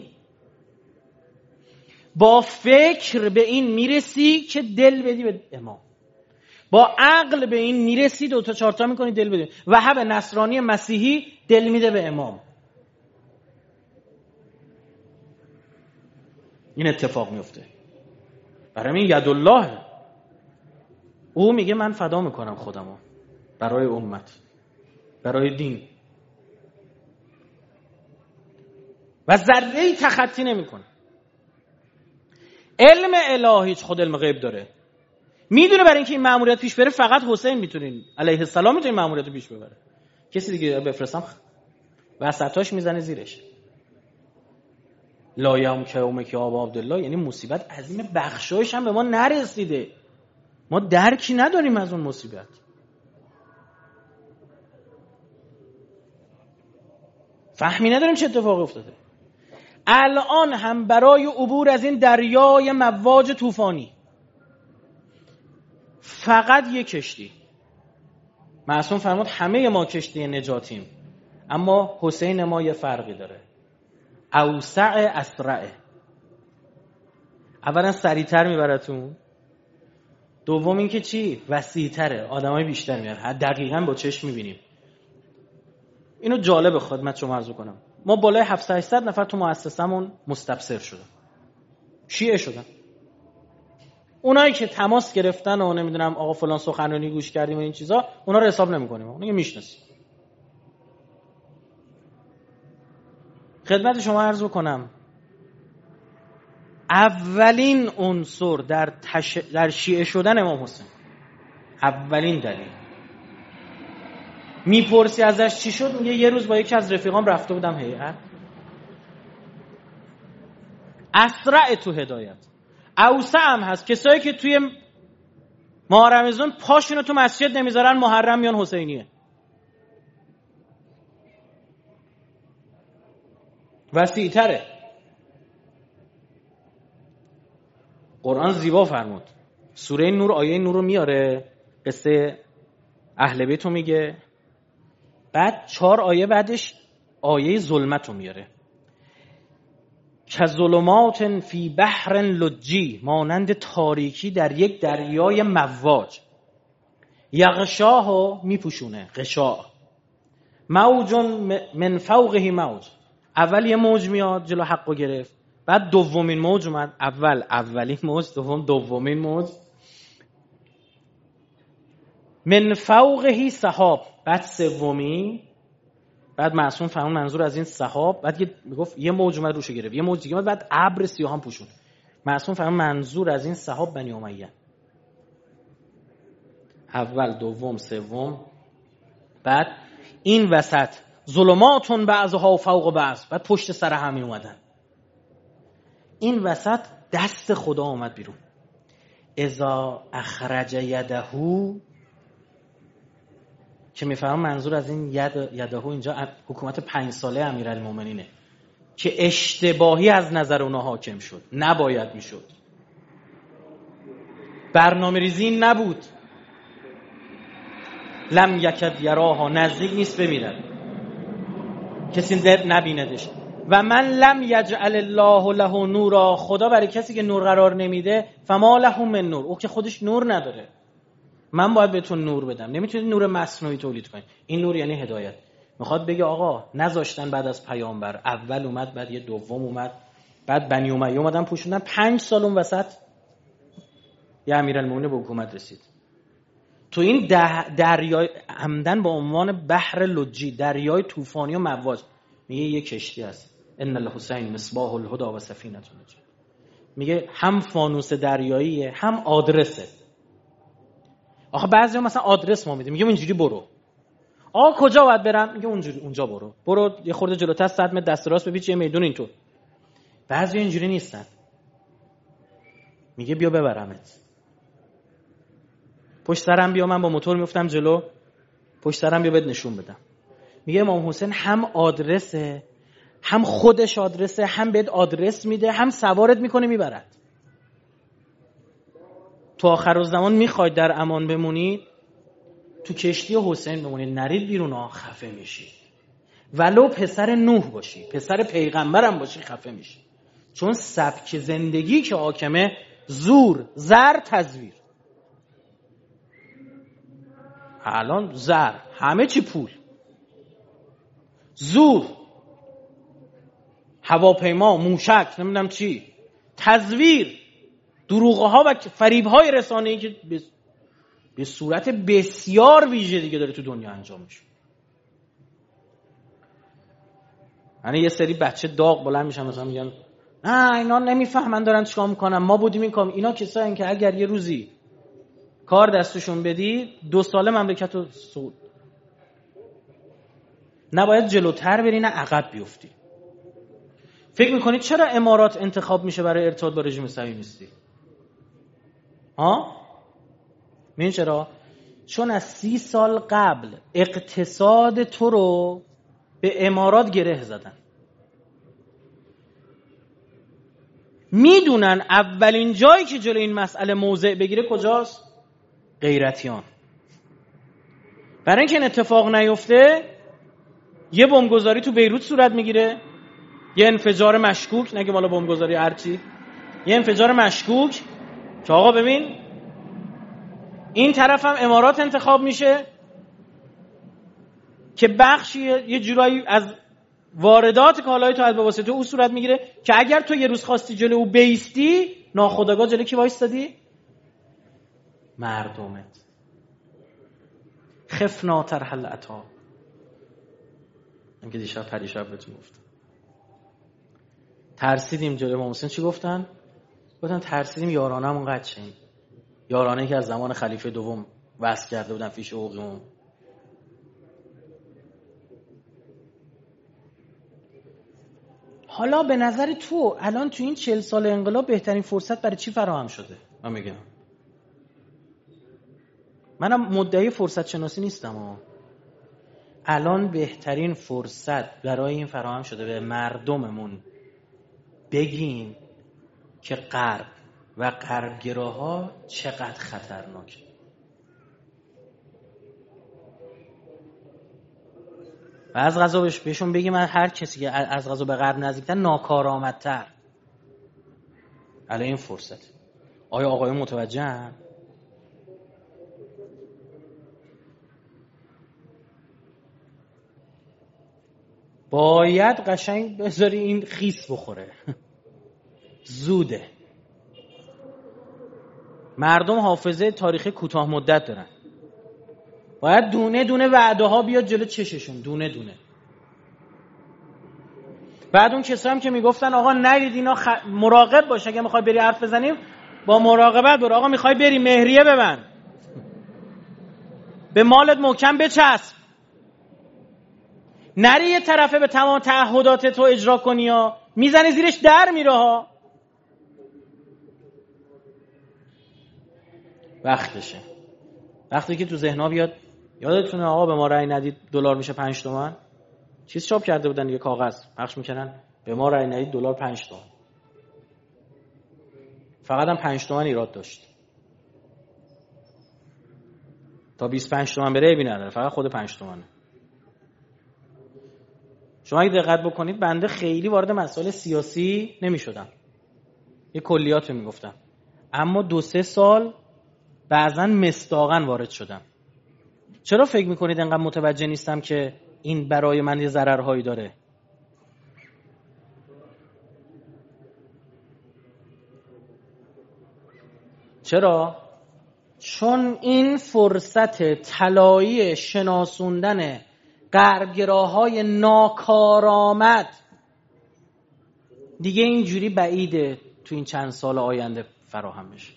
با فکر به این میرسی که دل بدی به امام، با عقل به این میرسی دو تا چهار تا میکنی دل بدی. وهاب نصرانی مسیحی دل میده به امام. این اتفاق میفته. برای این ید الله، او میگه من فدا میکنم خودمو. برای امت، برای دین و ذره‌ای تخطی نمی‌کنه. علم الهی هیچ خود علم غیب داره، میدونه برای اینکه این مأموریت پیش بره فقط حسین میتونه علیه السلام میتونه مأموریت رو پیش ببره، کسی دیگه بفرستم وسطاش میزنه زیرش. لایم که اومه که آب عبدالله، یعنی مصیبت عظیم، بخشایش هم به ما نرسیده، ما درکی نداریم از اون مصیبت. فهمی نداریم چه اتفاقی افتاده. الان هم برای عبور از این دریای مواج طوفانی فقط یک کشتی. معصوم فرمود همه ما کشتی نجاتیم، اما حسین ما یه فرقی داره، اوسع اسرع. اولا سریعتر میبرتون، دوم این که چی؟ وسیع‌تره، آدمای بیشتر میاره. دقیقاً با چشم میبینیم. اینو جالب خدمت شما عرض کنم، ما بالای هفتصد هشتصد نفر تو مؤسسمون مستبصر شدن، شیعه شدن. اونایی که تماس گرفتن و نمیدونم آقا فلان سخنرانی گوش کردیم و این چیزا، اونا رو حساب نمی‌کنیم، اونا میشناسیم. خدمت شما عرض کنم اولین عنصر در تش... در شیعه شدن امام حسین، اولین دلیل، میپرسی ازش چی شد، میگه یه روز با یکی از رفیقام رفته بودم هیئت، اسرع تو هدایت، اوسع هم هست. کسایی که توی ماه رمضان پاشونو تو مسجد نمیذارن محرم میان حسینیه. وسیع تره. قرآن زیبا فرمود، سوره نور آیه نور رو میاره، قصه اهل بیت رو میگه، بعد چهار آیه بعدش آیه ظلمت رو میاره. که ظلمات فی بحر لجی، مانند تاریکی در یک دریای مواج، یغشاهو میپوشونه، غشاء، موج من فوقه موج، اول یه موج میاد جلو حقو گرفت، بعد دومین موج اومد، اول اولین موج، دوم دومین موج، من فوقه سحاب، بعد سومی، بعد معصوم فهمون منظور از این سحاب، بعد یه میگفت یه موج اومد روشو گرفت، یه موج دیگه اومد، بعد ابر سیاهم پوشون. معصوم فهمون منظور از این سحاب بنی امیه، اول دوم سوم، بعد این وسط ظلماتون بعضها فوق بعض، بعد پشت سر همین اومدن. این وسط دست خدا اومد بیرون، اذا اخرج یدهو، که میفهم منظور از این ید یدهو اینجا حکومت پنج ساله امیرالمومنینه که اشتباهی از نظر اونا حاکم شد، نباید میشد، برنامه ریزی نبود. لم یکد یراها، نزدیک نیست بمیرد، کسی نبیندش. و من لم یجعل الله له نورا، خدا برای کسی که نور قرار نمیده، فما له من نور، او که خودش نور نداره، من باید بهتون نور بدم. نمیتونید نور مصنوعی تولید کنید. این نور یعنی هدایت. میخواد بگه آقا نذاشتن بعد از پیامبر، اول اومد بعد یه دوم اومد، بعد بنی امیه اومدن پوشوندن، پنج سال اون وسط یه امیرالمومنین به حکومت رسید. تو این دریای عمدن با عنوان بحر لجی، دریای طوفانی و مواج، میگه یه کشتی هست، ان الحسین مصباح الهدى و سفینه النجات. میگه هم فانوس دریاییه هم آدرسه. آخه بعضیا مثلا آدرس ما میدیم، میگه اینجوری برو. آقا کجا باید برم؟ میگه اونجوری اونجا برو. برو یه خورده جلوتر صد متر دست راست بپیچ یه میدون اینطور. بعضیا اینجوری نیستن. میگه بیا ببرمت. پشت سرم بیا، من با موتور میافتم جلو، پشت سرم بیا بهت نشون بدم. میگه امام حسین هم آدرسه، هم خودش آدرسه، هم بهت آدرس میده، هم سوارت میکنه میبرد. تو آخر الزمان میخواید در امان بمونید، تو کشتی حسین بمونید، نرید بیرون، ها خفه میشید. ولو پسر نوح باشی، پسر پیغمبرم باشی، خفه میشید. چون سبک زندگی که حاکمه زور، زر، تزویر. الان زر، همه چی پول، زور، هواپیما، موشک، نمیدونم چی، تزویر، دروغ ها و فریب های رسانه‌ای که به صورت بسیار ویژه دیگه داره تو دنیا انجام میشه. یعنی یه سری بچه داغ بلند میشن مثلا میگن نه اینا نمیفهمن دارن چیکار میکنن، ما بودیم این کام. اینا کسایی که اگر یه روزی کار دستشون بدی دو ساله مملکت رو سود. نباید جلوتر بری نه عقب بیفتی. فکر میکنید چرا امارات انتخاب میشه برای ارتباط با رژیم صهیونیستی؟ ها؟ می‌دونی چرا؟ چون از سی سال قبل اقتصاد تو رو به امارات گره زدن. میدونن اولین جایی که جلوی این مسئله موضع بگیره کجاست؟ غیرتیان. برای اینکه این اتفاق نیفته یه بمبگذاری تو بیروت صورت میگیره، یه انفجار مشکوک، نگه مالا بمبگذاری هرچی، یه انفجار مشکوک که آقا ببین این طرف هم امارات انتخاب میشه که بخشی یه جورایی از واردات کالای تو از واسطه او صورت میگیره که اگر تو یه روز خواستی جلو او بیستی ناخودآگاه جلو کی وایستادی؟ مردمت. خفنا ترحل عطا. هم که دیشب پریشب بهتون گفتم ترسیدیم جلو امام حسین. چی گفتن؟ گفتن ترسیدیم یارانمون قطع شیم. یارانه که از زمان خلیفه دوم وصل کرده بودن فیش حقوقیمون. حالا به نظر تو الان تو این چهل سال انقلاب بهترین فرصت برای چی فراهم شده؟ من میگم منم مدعی فرصت شناسی نیستم ها. الان بهترین فرصت برای این فراهم شده به مردممون بگیم که غرب و غربگراها چقدر خطرناکه. و از غذا بهشون بگیم هر کسی که از غذا به غرب نزدیکتر ناکارآمدتر. الان این فرصت. آیا آقایون متوجهن؟ باید قشنگ بذاری این خیس بخوره. زوده. مردم حافظه تاریخی کوتاه مدت دارن. باید دونه دونه وعده ها بیاد جلو چششون، دونه دونه. بعد اون کسایی هم که میگفتن آقا نرید اینا خ... مراقب باش، اگه میخوای بری حرف بزنیم با مراقبت برو. آقا میخوای بری مهریه ببند، به مالت محکم بچسب، نری یه طرفه به تمام تعهدات تو اجرا کنی ها، میزنی زیرش در میره ها. وقتشه. وقتی که تو ذهنها بیاد یادتونه آقا به ما رأی ندید دلار میشه پنج تومن، چیز چاپ کرده بودن دیگه، کاغذ پخش میکنن به ما رأی ندید دلار پنج تومن. فقط هم پنج تومن ایراد داشت. تا بیست و پنج تومن بره عیبی نداره، فقط خود پنج تومنه. شما اگه دقت بکنید بنده خیلی وارد مسائل سیاسی نمیشدم، یه کلیات رو میگفتم، اما دو سه سال بعضن مصداقاً وارد شدم. چرا فکر میکنید انقدر متوجه نیستم که این برای من یه ضررهایی داره؟ چرا؟ چون این فرصت طلایی شناسوندن غربگراهای ناکارآمد دیگه اینجوری بعیده تو این چند سال آینده فراهم بشه.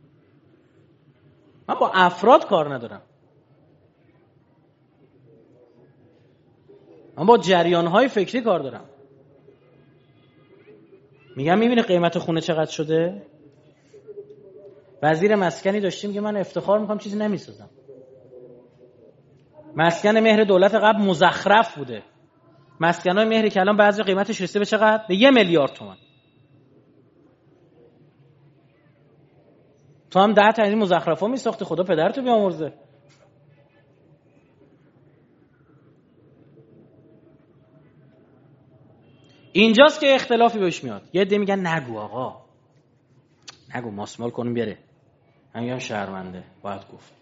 من با افراد کار ندارم، من با جریانهای فکری کار دارم. میگم میبینه قیمت خونه چقدر شده؟ وزیر مسکنی داشتیم که من افتخار میکنم چیزی نمیسازم. مسکن مهر دولت قبل مزخرف بوده. مسکنای مهری که الان بعضی قیمتش رسیده به چقدر؟ به یه میلیارد تومان. تو هم ده تا این مزخرفا میساختی، خدا پدرتو بیامرزه. اینجاست که اختلافی بهش میاد. یه عده میگن نگو آقا، نگو ماسمال کنیم بره. من میگم شرمنده، باید گفت.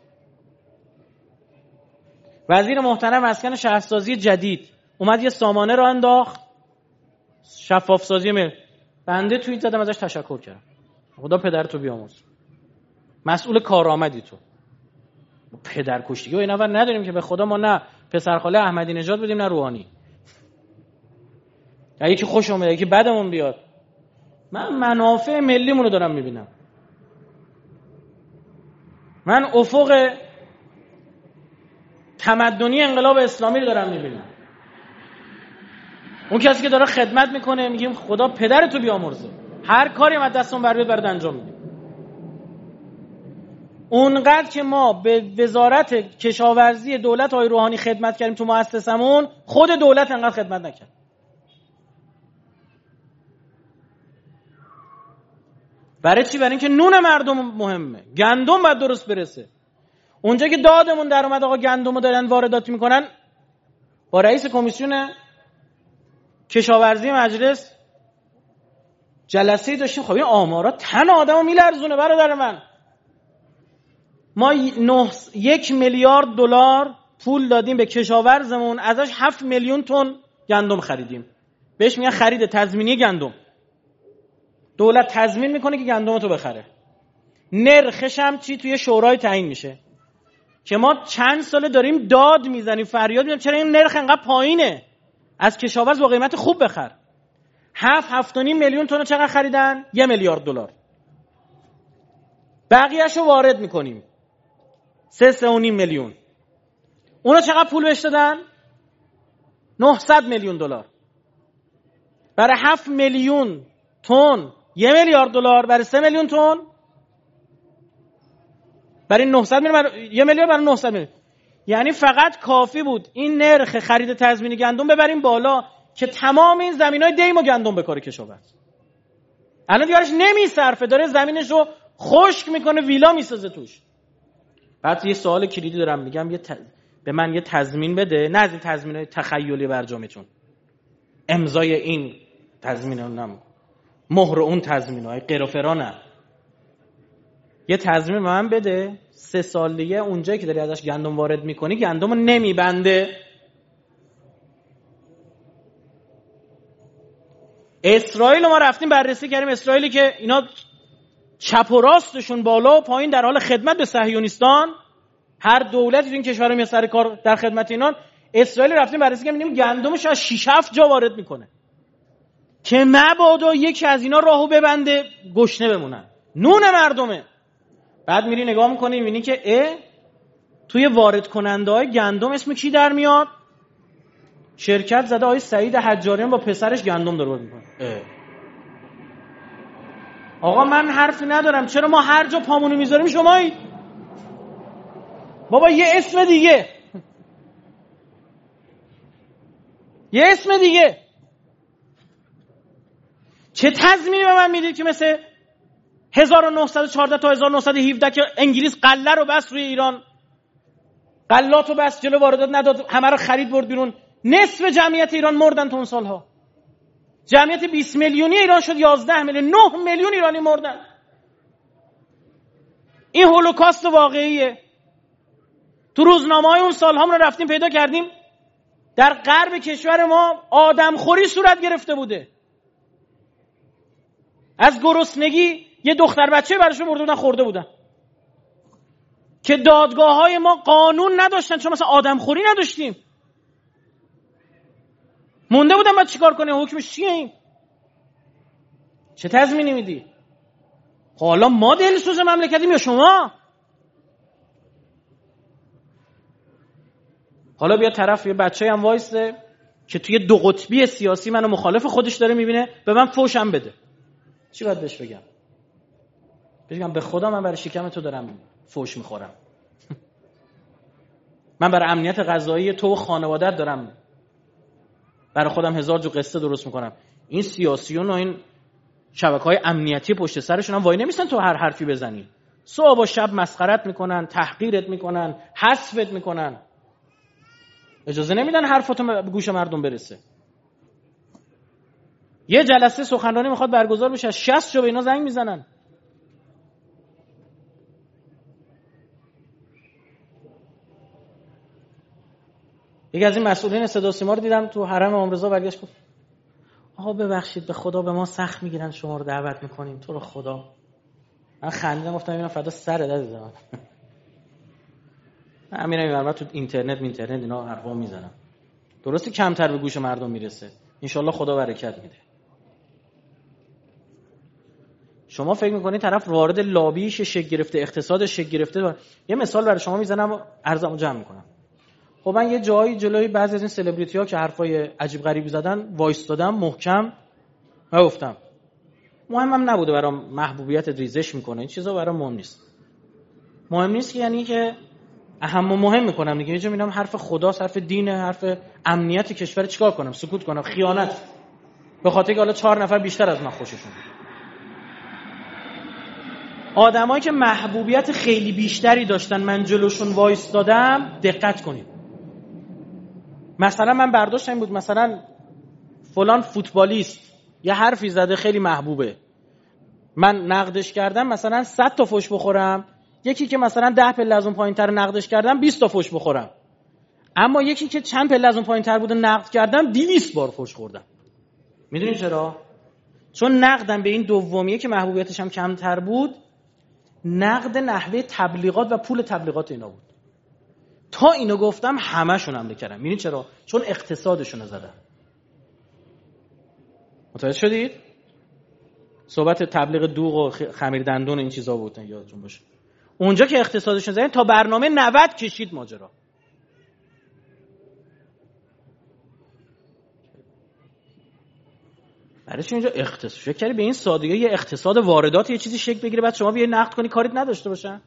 وزیر محترم مسکن شهرسازی جدید اومد یه سامانه رو انداخت، شفاف سازی مهر. بنده توییت زدم ازش تشکر کردم. خدا پدرتو بیامرز. مسئول کارآمدی تو. پدرکشتگی و این نفر نداریم که به خدا ما نه پسرخاله احمدی نژاد بدیم نه روحانی. یا یکی خوش اومده یکی بدمون بیاد. من منافع ملیمون رو دارم میبینم. من افق تمدنی انقلاب اسلامی رو دارم میبینم. اون کسی که داره خدمت میکنه میگیم خدا پدرتو بیامرزه، هر کاری هم از دستمون بر بیاد برات انجام میدیم. اونقدر که ما به وزارت کشاورزی دولت آقای روحانی خدمت کردیم تو مؤسسمون، خود دولت انقدر خدمت نکرد. برای چی؟ برای اینکه نون مردم مهمه، گندم باید درست برسه. اونجا که دادمون در اومد آقا گندمو دارن واردات میکنن، با رئیس کمیسیون کشاورزی مجلس جلسه‌ای داشتیم. خب این آمارا تن آدمو میلرزونه برادر من. ما نه یک میلیارد دلار پول دادیم به کشاورزمون، ازش هفت میلیون تن گندم خریدیم. بهش میگن خرید تضمینی گندم. دولت تضمین میکنه که گندم تو بخره. نرخش هم چی توی شورای تعیین میشه که ما چند ساله داریم داد میزنیم فریاد میزنیم چرا این نرخ انقدر پایینه، از کشاورز با قیمت خوب بخر. هفت هفت و نیم میلیون تن چقدر خریدن؟ یه میلیارد دلار. بقیه‌شو وارد میکنیم سه سه و نیم میلیون. اونا چقدر پول بهش دادن؟ نهصد میلیون دلار. برای هفت میلیون تن یه میلیارد دلار، برای سه میلیون تن برای نهصد میلیون، برای یه میلیارد برای نهصد میلیون. یعنی فقط کافی بود این نرخ خرید تضمینی گندم ببریم بالا که تمام این زمینای دیم و گندم بکاره کشاورز. الان دیگرش نمیصرفه، داره زمینشو خشک میکنه، ویلا میسازه توش. بعد یه سوال کلیدی دارم میگم، یه ت... به من یه تضمین بده، نه از این تضمینای تخیلی برجامتون، امضای این تضمینو نم مهر اون تضمینای غیر و فرانه، یه تضمین به من بده سه سال دیگه اونجایی که داری ازش گندم وارد میکنی گندمو نمیبنده. اسرائیل ما رفتیم بررسی کردیم، اسرائیلی که اینا چپ و راستشون بالا و پایین در حال خدمت به صهیونیستان، هر دولتی تو این کشور میاد سر کار در خدمت اینان. اسرائیل رفتیم بررسی کردیم می‌بینیم گندمش از شش هفت جا وارد میکنه که مبادا یکی از اینا راهو ببنده گشنه بمونن، نون مردمه. بعد میری نگاه میکنی میبینی که اه توی وارد کننده های گندم اسم کی در میاد؟ شرکت زده آقای سعید حجاریان با پسرش گندم داره وارد میکنه. آقا من حرفی ندارم، چرا ما هر جا پامونو میذاریم شمایی؟ بابا یه اسم دیگه، یه اسم دیگه. چه تضمینی به من میدید که مثل هزار و نهصد و چهارده تا هزار و نهصد و هفده که انگلیس قله رو بس روی ایران، قلات رو بس جلو واردات نداد، همه رو خرید برد بیرون، نصف جمعیت ایران مردن تو اون سالها. جمعیت بیست میلیونی ایران شد یازده میلیون، نه میلیون ایرانی مردن. این هولوکاست واقعیه. تو روزنامه‌های اون سالها ما رفتیم پیدا کردیم در غرب کشور ما آدمخوری صورت گرفته بوده. از گرسنگی یه دختر بچه براشون مرده بودن، خورده بودن که دادگاه‌های ما قانون نداشتن چون مثلا آدمخوری نداشتیم. مونده بودن بعد چیکار کنه؟ حکمش چیه این؟ چه تضمینی میدی؟ حالا ما دلسوز مملکتیم یا شما؟ حالا بیا طرف یه بچه‌ای هم وایسه که توی دو قطبی سیاسی منو مخالف خودش داره میبینه، به من فوشم بده. چی باید بهش بگم؟ بهش بگم به خدا من برای شکم تو دارم فوش میخورم. من برای امنیت غذایی تو و خانواده‌ات دارم برای خودم هزار جو قصه درست میکنم. این سیاسیون و این شبکه‌های امنیتی پشت سرشون هم وای نمیستن تو هر حرفی بزنی. صبح و شب مسخرت میکنن، تحقیرت میکنن، حذفت میکنن. اجازه نمیدن حرفاتو به گوش مردم برسه. یه جلسه سخنرانی میخواد برگزار بشه، شصت جا به اینا زنگ میزنن. یکی از این مسئولین صدا سیما رو دیدم تو حرم امام رضا برگشت گفت آقا ببخشید به خدا به ما سخت میگیرن شما رو دعوت میکنیم، تو رو خدا. من خندیدم گفتم اینا فدا سرت عزیزم. من میرم اینورا تو اینترنت اینترنت اینا ارقام میزنم، درسته کمتر به گوش مردم میرسه، انشالله خدا برکت میده. شما فکر میکنید طرف وارد لابیش شکل گرفته، اقتصادش شکل گرفته بار. یه مثال برای شما میزنم ارزمو جمع میکنم. خب من یه جایی جلوی بعضی از این سلبریتی ها که حرفای عجیب غریبی زدن وایستادم محکم و گفتم مهمم نبوده برام محبوبیت ریزش میکنه، این چیزا برام مهم نیست. مهم نیست که یعنی که اهم و مهم میکنم دیگه. یه جا میگم حرف خداست، حرف دینه، حرف امنیت کشور، چیکار کنم؟ سکوت کنم؟ خیانت. به خاطر که حالا چهار نفر بیشتر از من خوششون بود. آدمایی که محبوبیت خیلی بیشتری داشتن من جلوشون وایستادم، دقت کنید. مثلا من برداشتم بود مثلا فلان فوتبالیست یه حرفی زده خیلی محبوبه، من نقدش کردم مثلا صد تا فوش بخورم، یکی که مثلا ده پله از اون پایین‌تر نقدش کردم بیست تا فوش بخورم، اما یکی که چند پله از اون پایین‌تر بود نقد کردم دویست بار فوش خوردم. میدونین چرا؟ چون نقدم به این دومیه که محبوبیتش هم کمتر بود، نقد نحوه تبلیغات و پول تبلیغات اینا بود. تا اینو گفتم همه‌شون حمله کردن. میدونین چرا؟ چون اقتصادشون رو زدن. متوجه شدید؟ صحبت تبلیغ دوغ و خمیر دندون این چیزا بود، یادتون باشه. اونجا که اقتصادشون زدن تا برنامه نود کشید ماجرا. برای چی اینجا اقتصاد فکر کردی به این سادگی یه اقتصاد واردات یه چیزی شکل بگیره بعد شما بیای نقد کنی کاریت نداشته باشن؟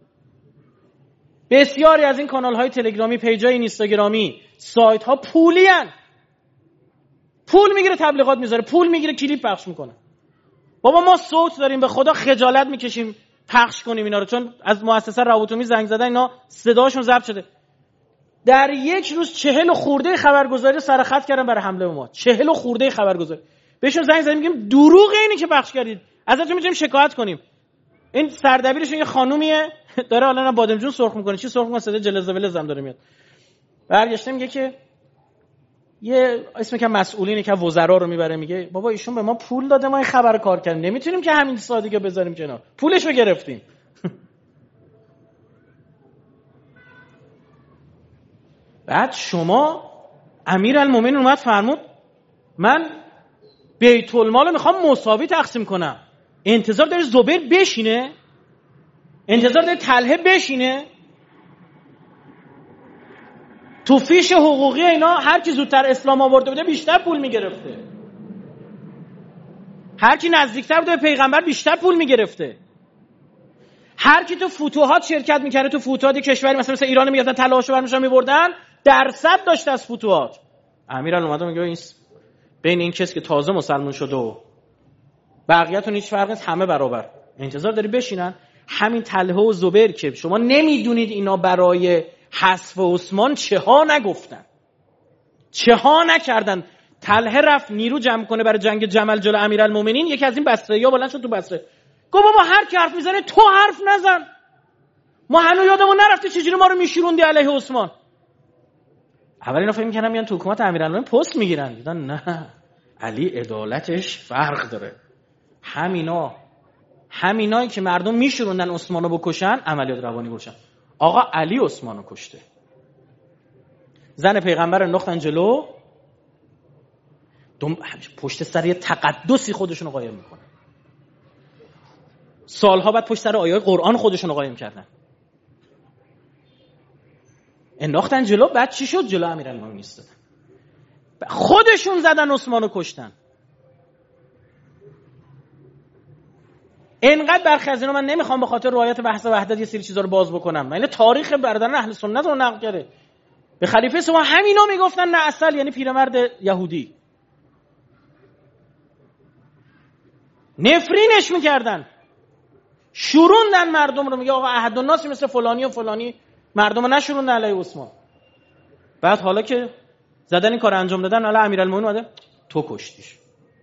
بسیاری از این کانال های تلگرامی، پیجای اینستاگرامی، سایت ها پولی ان. پول میگیره تبلیغات میذاره، پول میگیره کلیپ پخش میکنه. بابا ما صوت داریم، به خدا خجالت میکشیم پخش کنیم اینا رو، چون از مؤسسه روابط زنگ زدن اینا صداشون ضبط شده. در یک روز چهل خورده خبرگزاری سر خط کردن برای حمله به ما. چهل خورده خبرگزاری. بهشون زنگ زدیم میگیم دروغ اینی که پخش کردید، ازتون میتونیم شکایت کنیم. این سردبیرشون یه خانومیه داره حالا بادمجون سرخ میکنه، چی سرخ میکنه؟ صدای جلز ولز هم داره میاد. برگشته میگه که یه اسم که مسئولینی که وزرا رو میبره، میگه بابا ایشون به ما پول داده ما این خبر کار کردیم، نمیتونیم که همین سادگی بذاریم کنار، پولشو گرفتیم. بعد شما امیرالمومنین اومد فرمود من بیت المال میخوام مساوی تقسیم کنم. انتظار داری زبیر بشینه؟ انتظار داری طلحه بشینه؟ تو فیش حقوقی اینا هر کی زودتر اسلام آورده بوده بیشتر پول میگرفته، هر کی نزدیکتر بوده به پیغمبر بیشتر پول میگرفته، هر کی تو فتوحات شرکت میکرده، تو فتوحات کشوری مثلا مثل ایران میگفتن طلاهاشو برمی‌داشتن میبردن، درصد داشت از فتوحات. امیرالمومنین میگه این بین این کسی که تازه مسلمان شده و بقیه‌تون هیچ فرقی نیست، همه برابر. انتظار داری بشینن؟ همین طلحه و زبیر که شما نمیدونید اینا برای حذف عثمان چه ها نگفتن، چه ها نکردن. طلحه رفت نیرو جمع کنه برای جنگ جمل جلو امیرالمومنین، یکی از این بصره‌یا بلند شد تو بصره گفت بابا هر کی حرف میزنه تو حرف نزن، ما هنوز یادمون نرفته چجوری ما رو میشوروندی علیه عثمان. اول اینا فکر می‌کردن میان تو حکومت امیرالمومنین پست میگیرن، دیدن نه، علی عدالتش فرق داره. همینا همینایی که مردم میشوروندن عثمانو بکشن عملیات روانی گوشن. آقا علی عثمانو کشته، زن پیغمبر انداختن جلو، دم پشت سر یه تقدسی خودشونو قایم میکنن. سالها بعد پشت سر آیات قرآن خودشونو قایم کردن، انداختن جلو. بعد چی شد؟ جلو امیرالمومنین ایستادن، خودشون زدن عثمانو کشتن. اینقدر برخی از اینا من نمیخوام به خاطر روایت بحث وحدت یه سری چیزا رو باز بکنم، من تاریخ برادران اهل سنت رو نقل کرده. به خلیفه سوم همینا میگفتن نه اصل، یعنی پیرمرد یهودی، نفرینش میکردن، شوروندن مردم رو. میگه آقا احد الناس مثل فلانی و فلانی مردم رو نشوروندن علیه عثمان. بعد حالا که زدن این کار انجام دادن، حالا امیرالمومنین اومده تو کشتیش.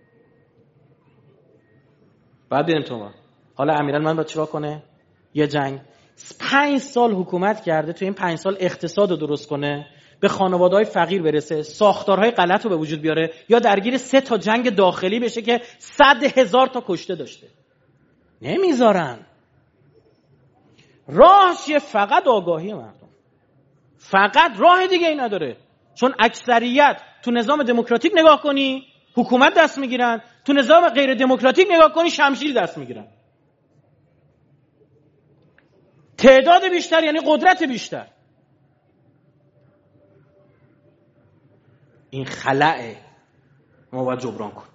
بعد بریم تو ما. حالا امیرالمومنین باید چیکار کنه؟ یه جنگ پنج سال حکومت کرده، تو این پنج سال اقتصاد رو درست کنه، به خانواده‌های فقیر برسه، ساختارهای غلط رو به وجود بیاره، یا درگیر سه تا جنگ داخلی بشه که صد هزار تا کشته داشته. نمیذارن. راهش فقط آگاهی مردم. فقط راه دیگه ای نداره، چون اکثریت تو نظام دموکراتیک نگاه کنی حکومت دست میگیرن، تو نظام غیر دموکراتیک نگاه کنی شمشیر دست میگیرن. تعداد بیشتر یعنی قدرت بیشتر. این خلأه، ما باید جبران کن.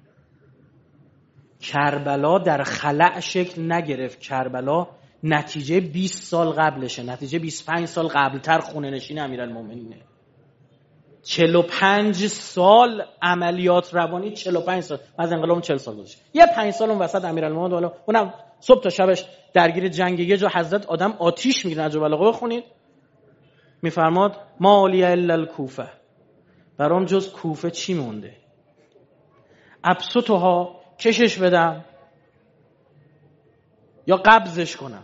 کربلا در خلأ شکل نگرفت. کربلا نتیجه بیست سال قبلشه، نتیجه بیست و پنج سال قبلتر خونه نشین امیرالمومنینه. چهل و پنج سال عملیات روانی، چهل و پنج سال از انقلاب چهل سال گذشت. یه پنج سال اون وسط امیرالمومنین والا اونم صبح تا شبش درگیر جنگ. یه جا حضرت آدم آتیش میگیره. نجف البلاغه بخونید، میفرماد ما لی الا الکوفه، برام جز کوفه چی مونده؟ ابسطها، کشش بدم یا قبضش کنم؟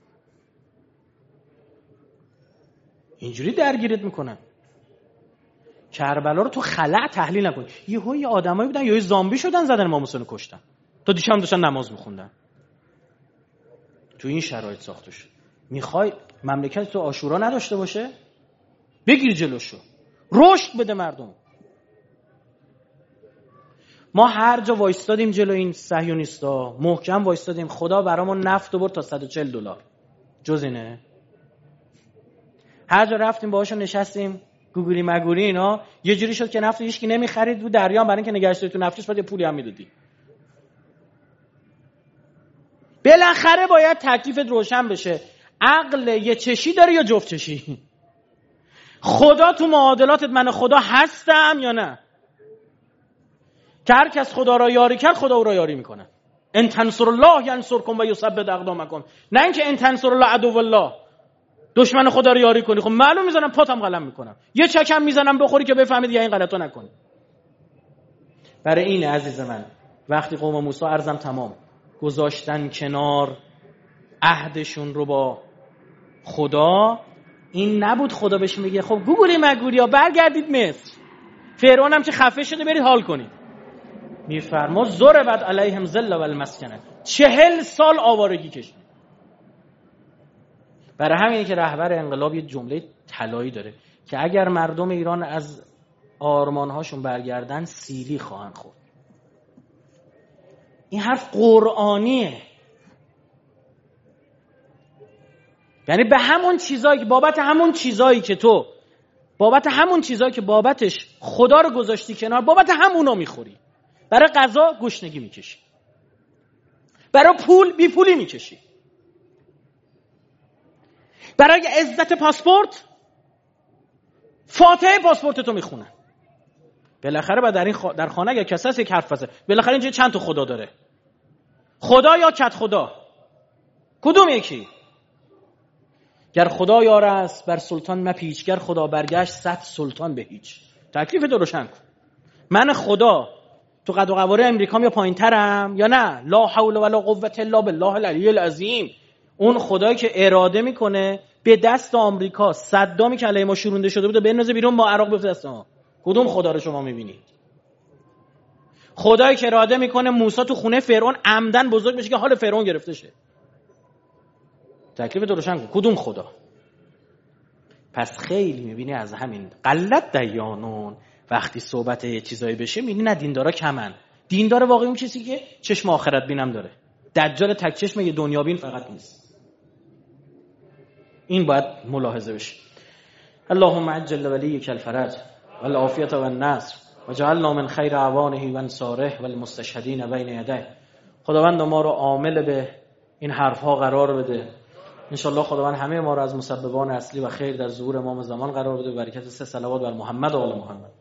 اینجوری درگیرت میکنن. کربلا رو تو خلأ تحلیل نکن. یهو یه آدمایی بودن یهو زامبی شدن زدن امام حسین رو کشتن، تا دیشب هم داشتن نماز میخوندن. تو این شرایط ساخته شد. میخوای مملکت تو عاشورا نداشته باشه؟ بگیر جلوشو، رشد بده مردم. ما هر جا وایستادیم جلو این صهیونیستا، محکم وایستادیم. خدا برامون نفت برد تا صد و چهل دلار. جز اینه؟ هر جا رفتیم باهاشون نشستیم گوگلی مگولی اینا، یه جوری شد که نفت هیچ کی نمیخرید تو دریا، برای اینکه نگهش داری تو نفتش بعد یه پولی هم میدادی. بالاخره باید تکلیفت روشن بشه. عقل یه چشی داره یا جفت چشی؟ خدا تو معادلاتت من خدا هستم یا نه؟ که هر کس خدا را یاری کرد خدا او را یاری میکنه. ان تنصر الله ینصرکم و یثبت اقدامکم. نه اینکه ان تنصر الله عدو الله، دشمن خدا رو یاری کنی. خب معلوم میزنم پاتم قلم میکنم، یه چکم میزنم بخوری که بفهمید یا این غلطو نکنی. برای این عزیز من وقتی قوم موسی ارزم تمام گذاشتن کنار عهدشون رو با خدا، این نبود خدا بهش میگه خب گوگلی مگوریا برگردید مصر، فرعون هم که خفه شده برید حال کنید. میفرما ضربت علیهم ذل و المسکنه، چهل سال آوارگی کشید. برای همینه که رهبر انقلاب یه جمله طلایی داره که اگر مردم ایران از آرمانهاشون برگردن سیلی خواهند خورد. این حرف قرآنیه. یعنی به همون چیزایی که بابت همون چیزایی که تو بابت همون چیزایی که بابتش خدا رو گذاشتی کنار، بابت همونا میخوری. برای غذا گشنگی میکشی، برای پول بی پولی میکشی، برای عزت پاسپورت فاتحه پاسپورت تو میخونن. بالاخره بعد در این خ... در خانه اگه کسی هست یک حرف بزنه، بالاخره اینجا چند تا خدا داره؟ خدا یا کت خدا؟ کدوم یکی؟ گر خدا یار است بر سلطان مپیچ، گر خدا برگشت صد سلطان به هیچ. تکلیف تو روشن کن. من خدا تو قد و قواره امریکام یا پایین ترم یا نه؟ لا حول ولا قوت الا بالله العلی العظیم. اون خدایی که اراده میکنه به دست آمریکا صدامی که علیه ما شورونده شده بود بندازه بیرون، ما عراق بفته دست ما. کدوم خدا رو شما میبینید؟ خدایی که اراده میکنه موسی تو خونه فرعون عمدن بزرگ بشه که حال فرعون گرفته شه. تکلیف تو روشن کن. کدوم خدا؟ پس خیلی میبینی از همین قلت دیانون وقتی صحبت یه چیزایی بشه میبینی نه دیندارا کمن. دیندار واقعی اون کسی که چشم آخرت بینم داره. دجال تک چشم یه دنیا بین فقط نیست. این باید ملاحظه بشه. اللهم عجل ولیک الفرج والعافیة والنصر وجعلنا من خیر اعوانه و انصاره والمستشهدین بین یدیه. خداوند ما رو عامل به این حرفها قرار بده. انشالله خداوند همه ما رو از مسببان اصلی و خیر در ظهور امام زمان قرار بده. برکت سه صلوات بر محمد و آل محمد.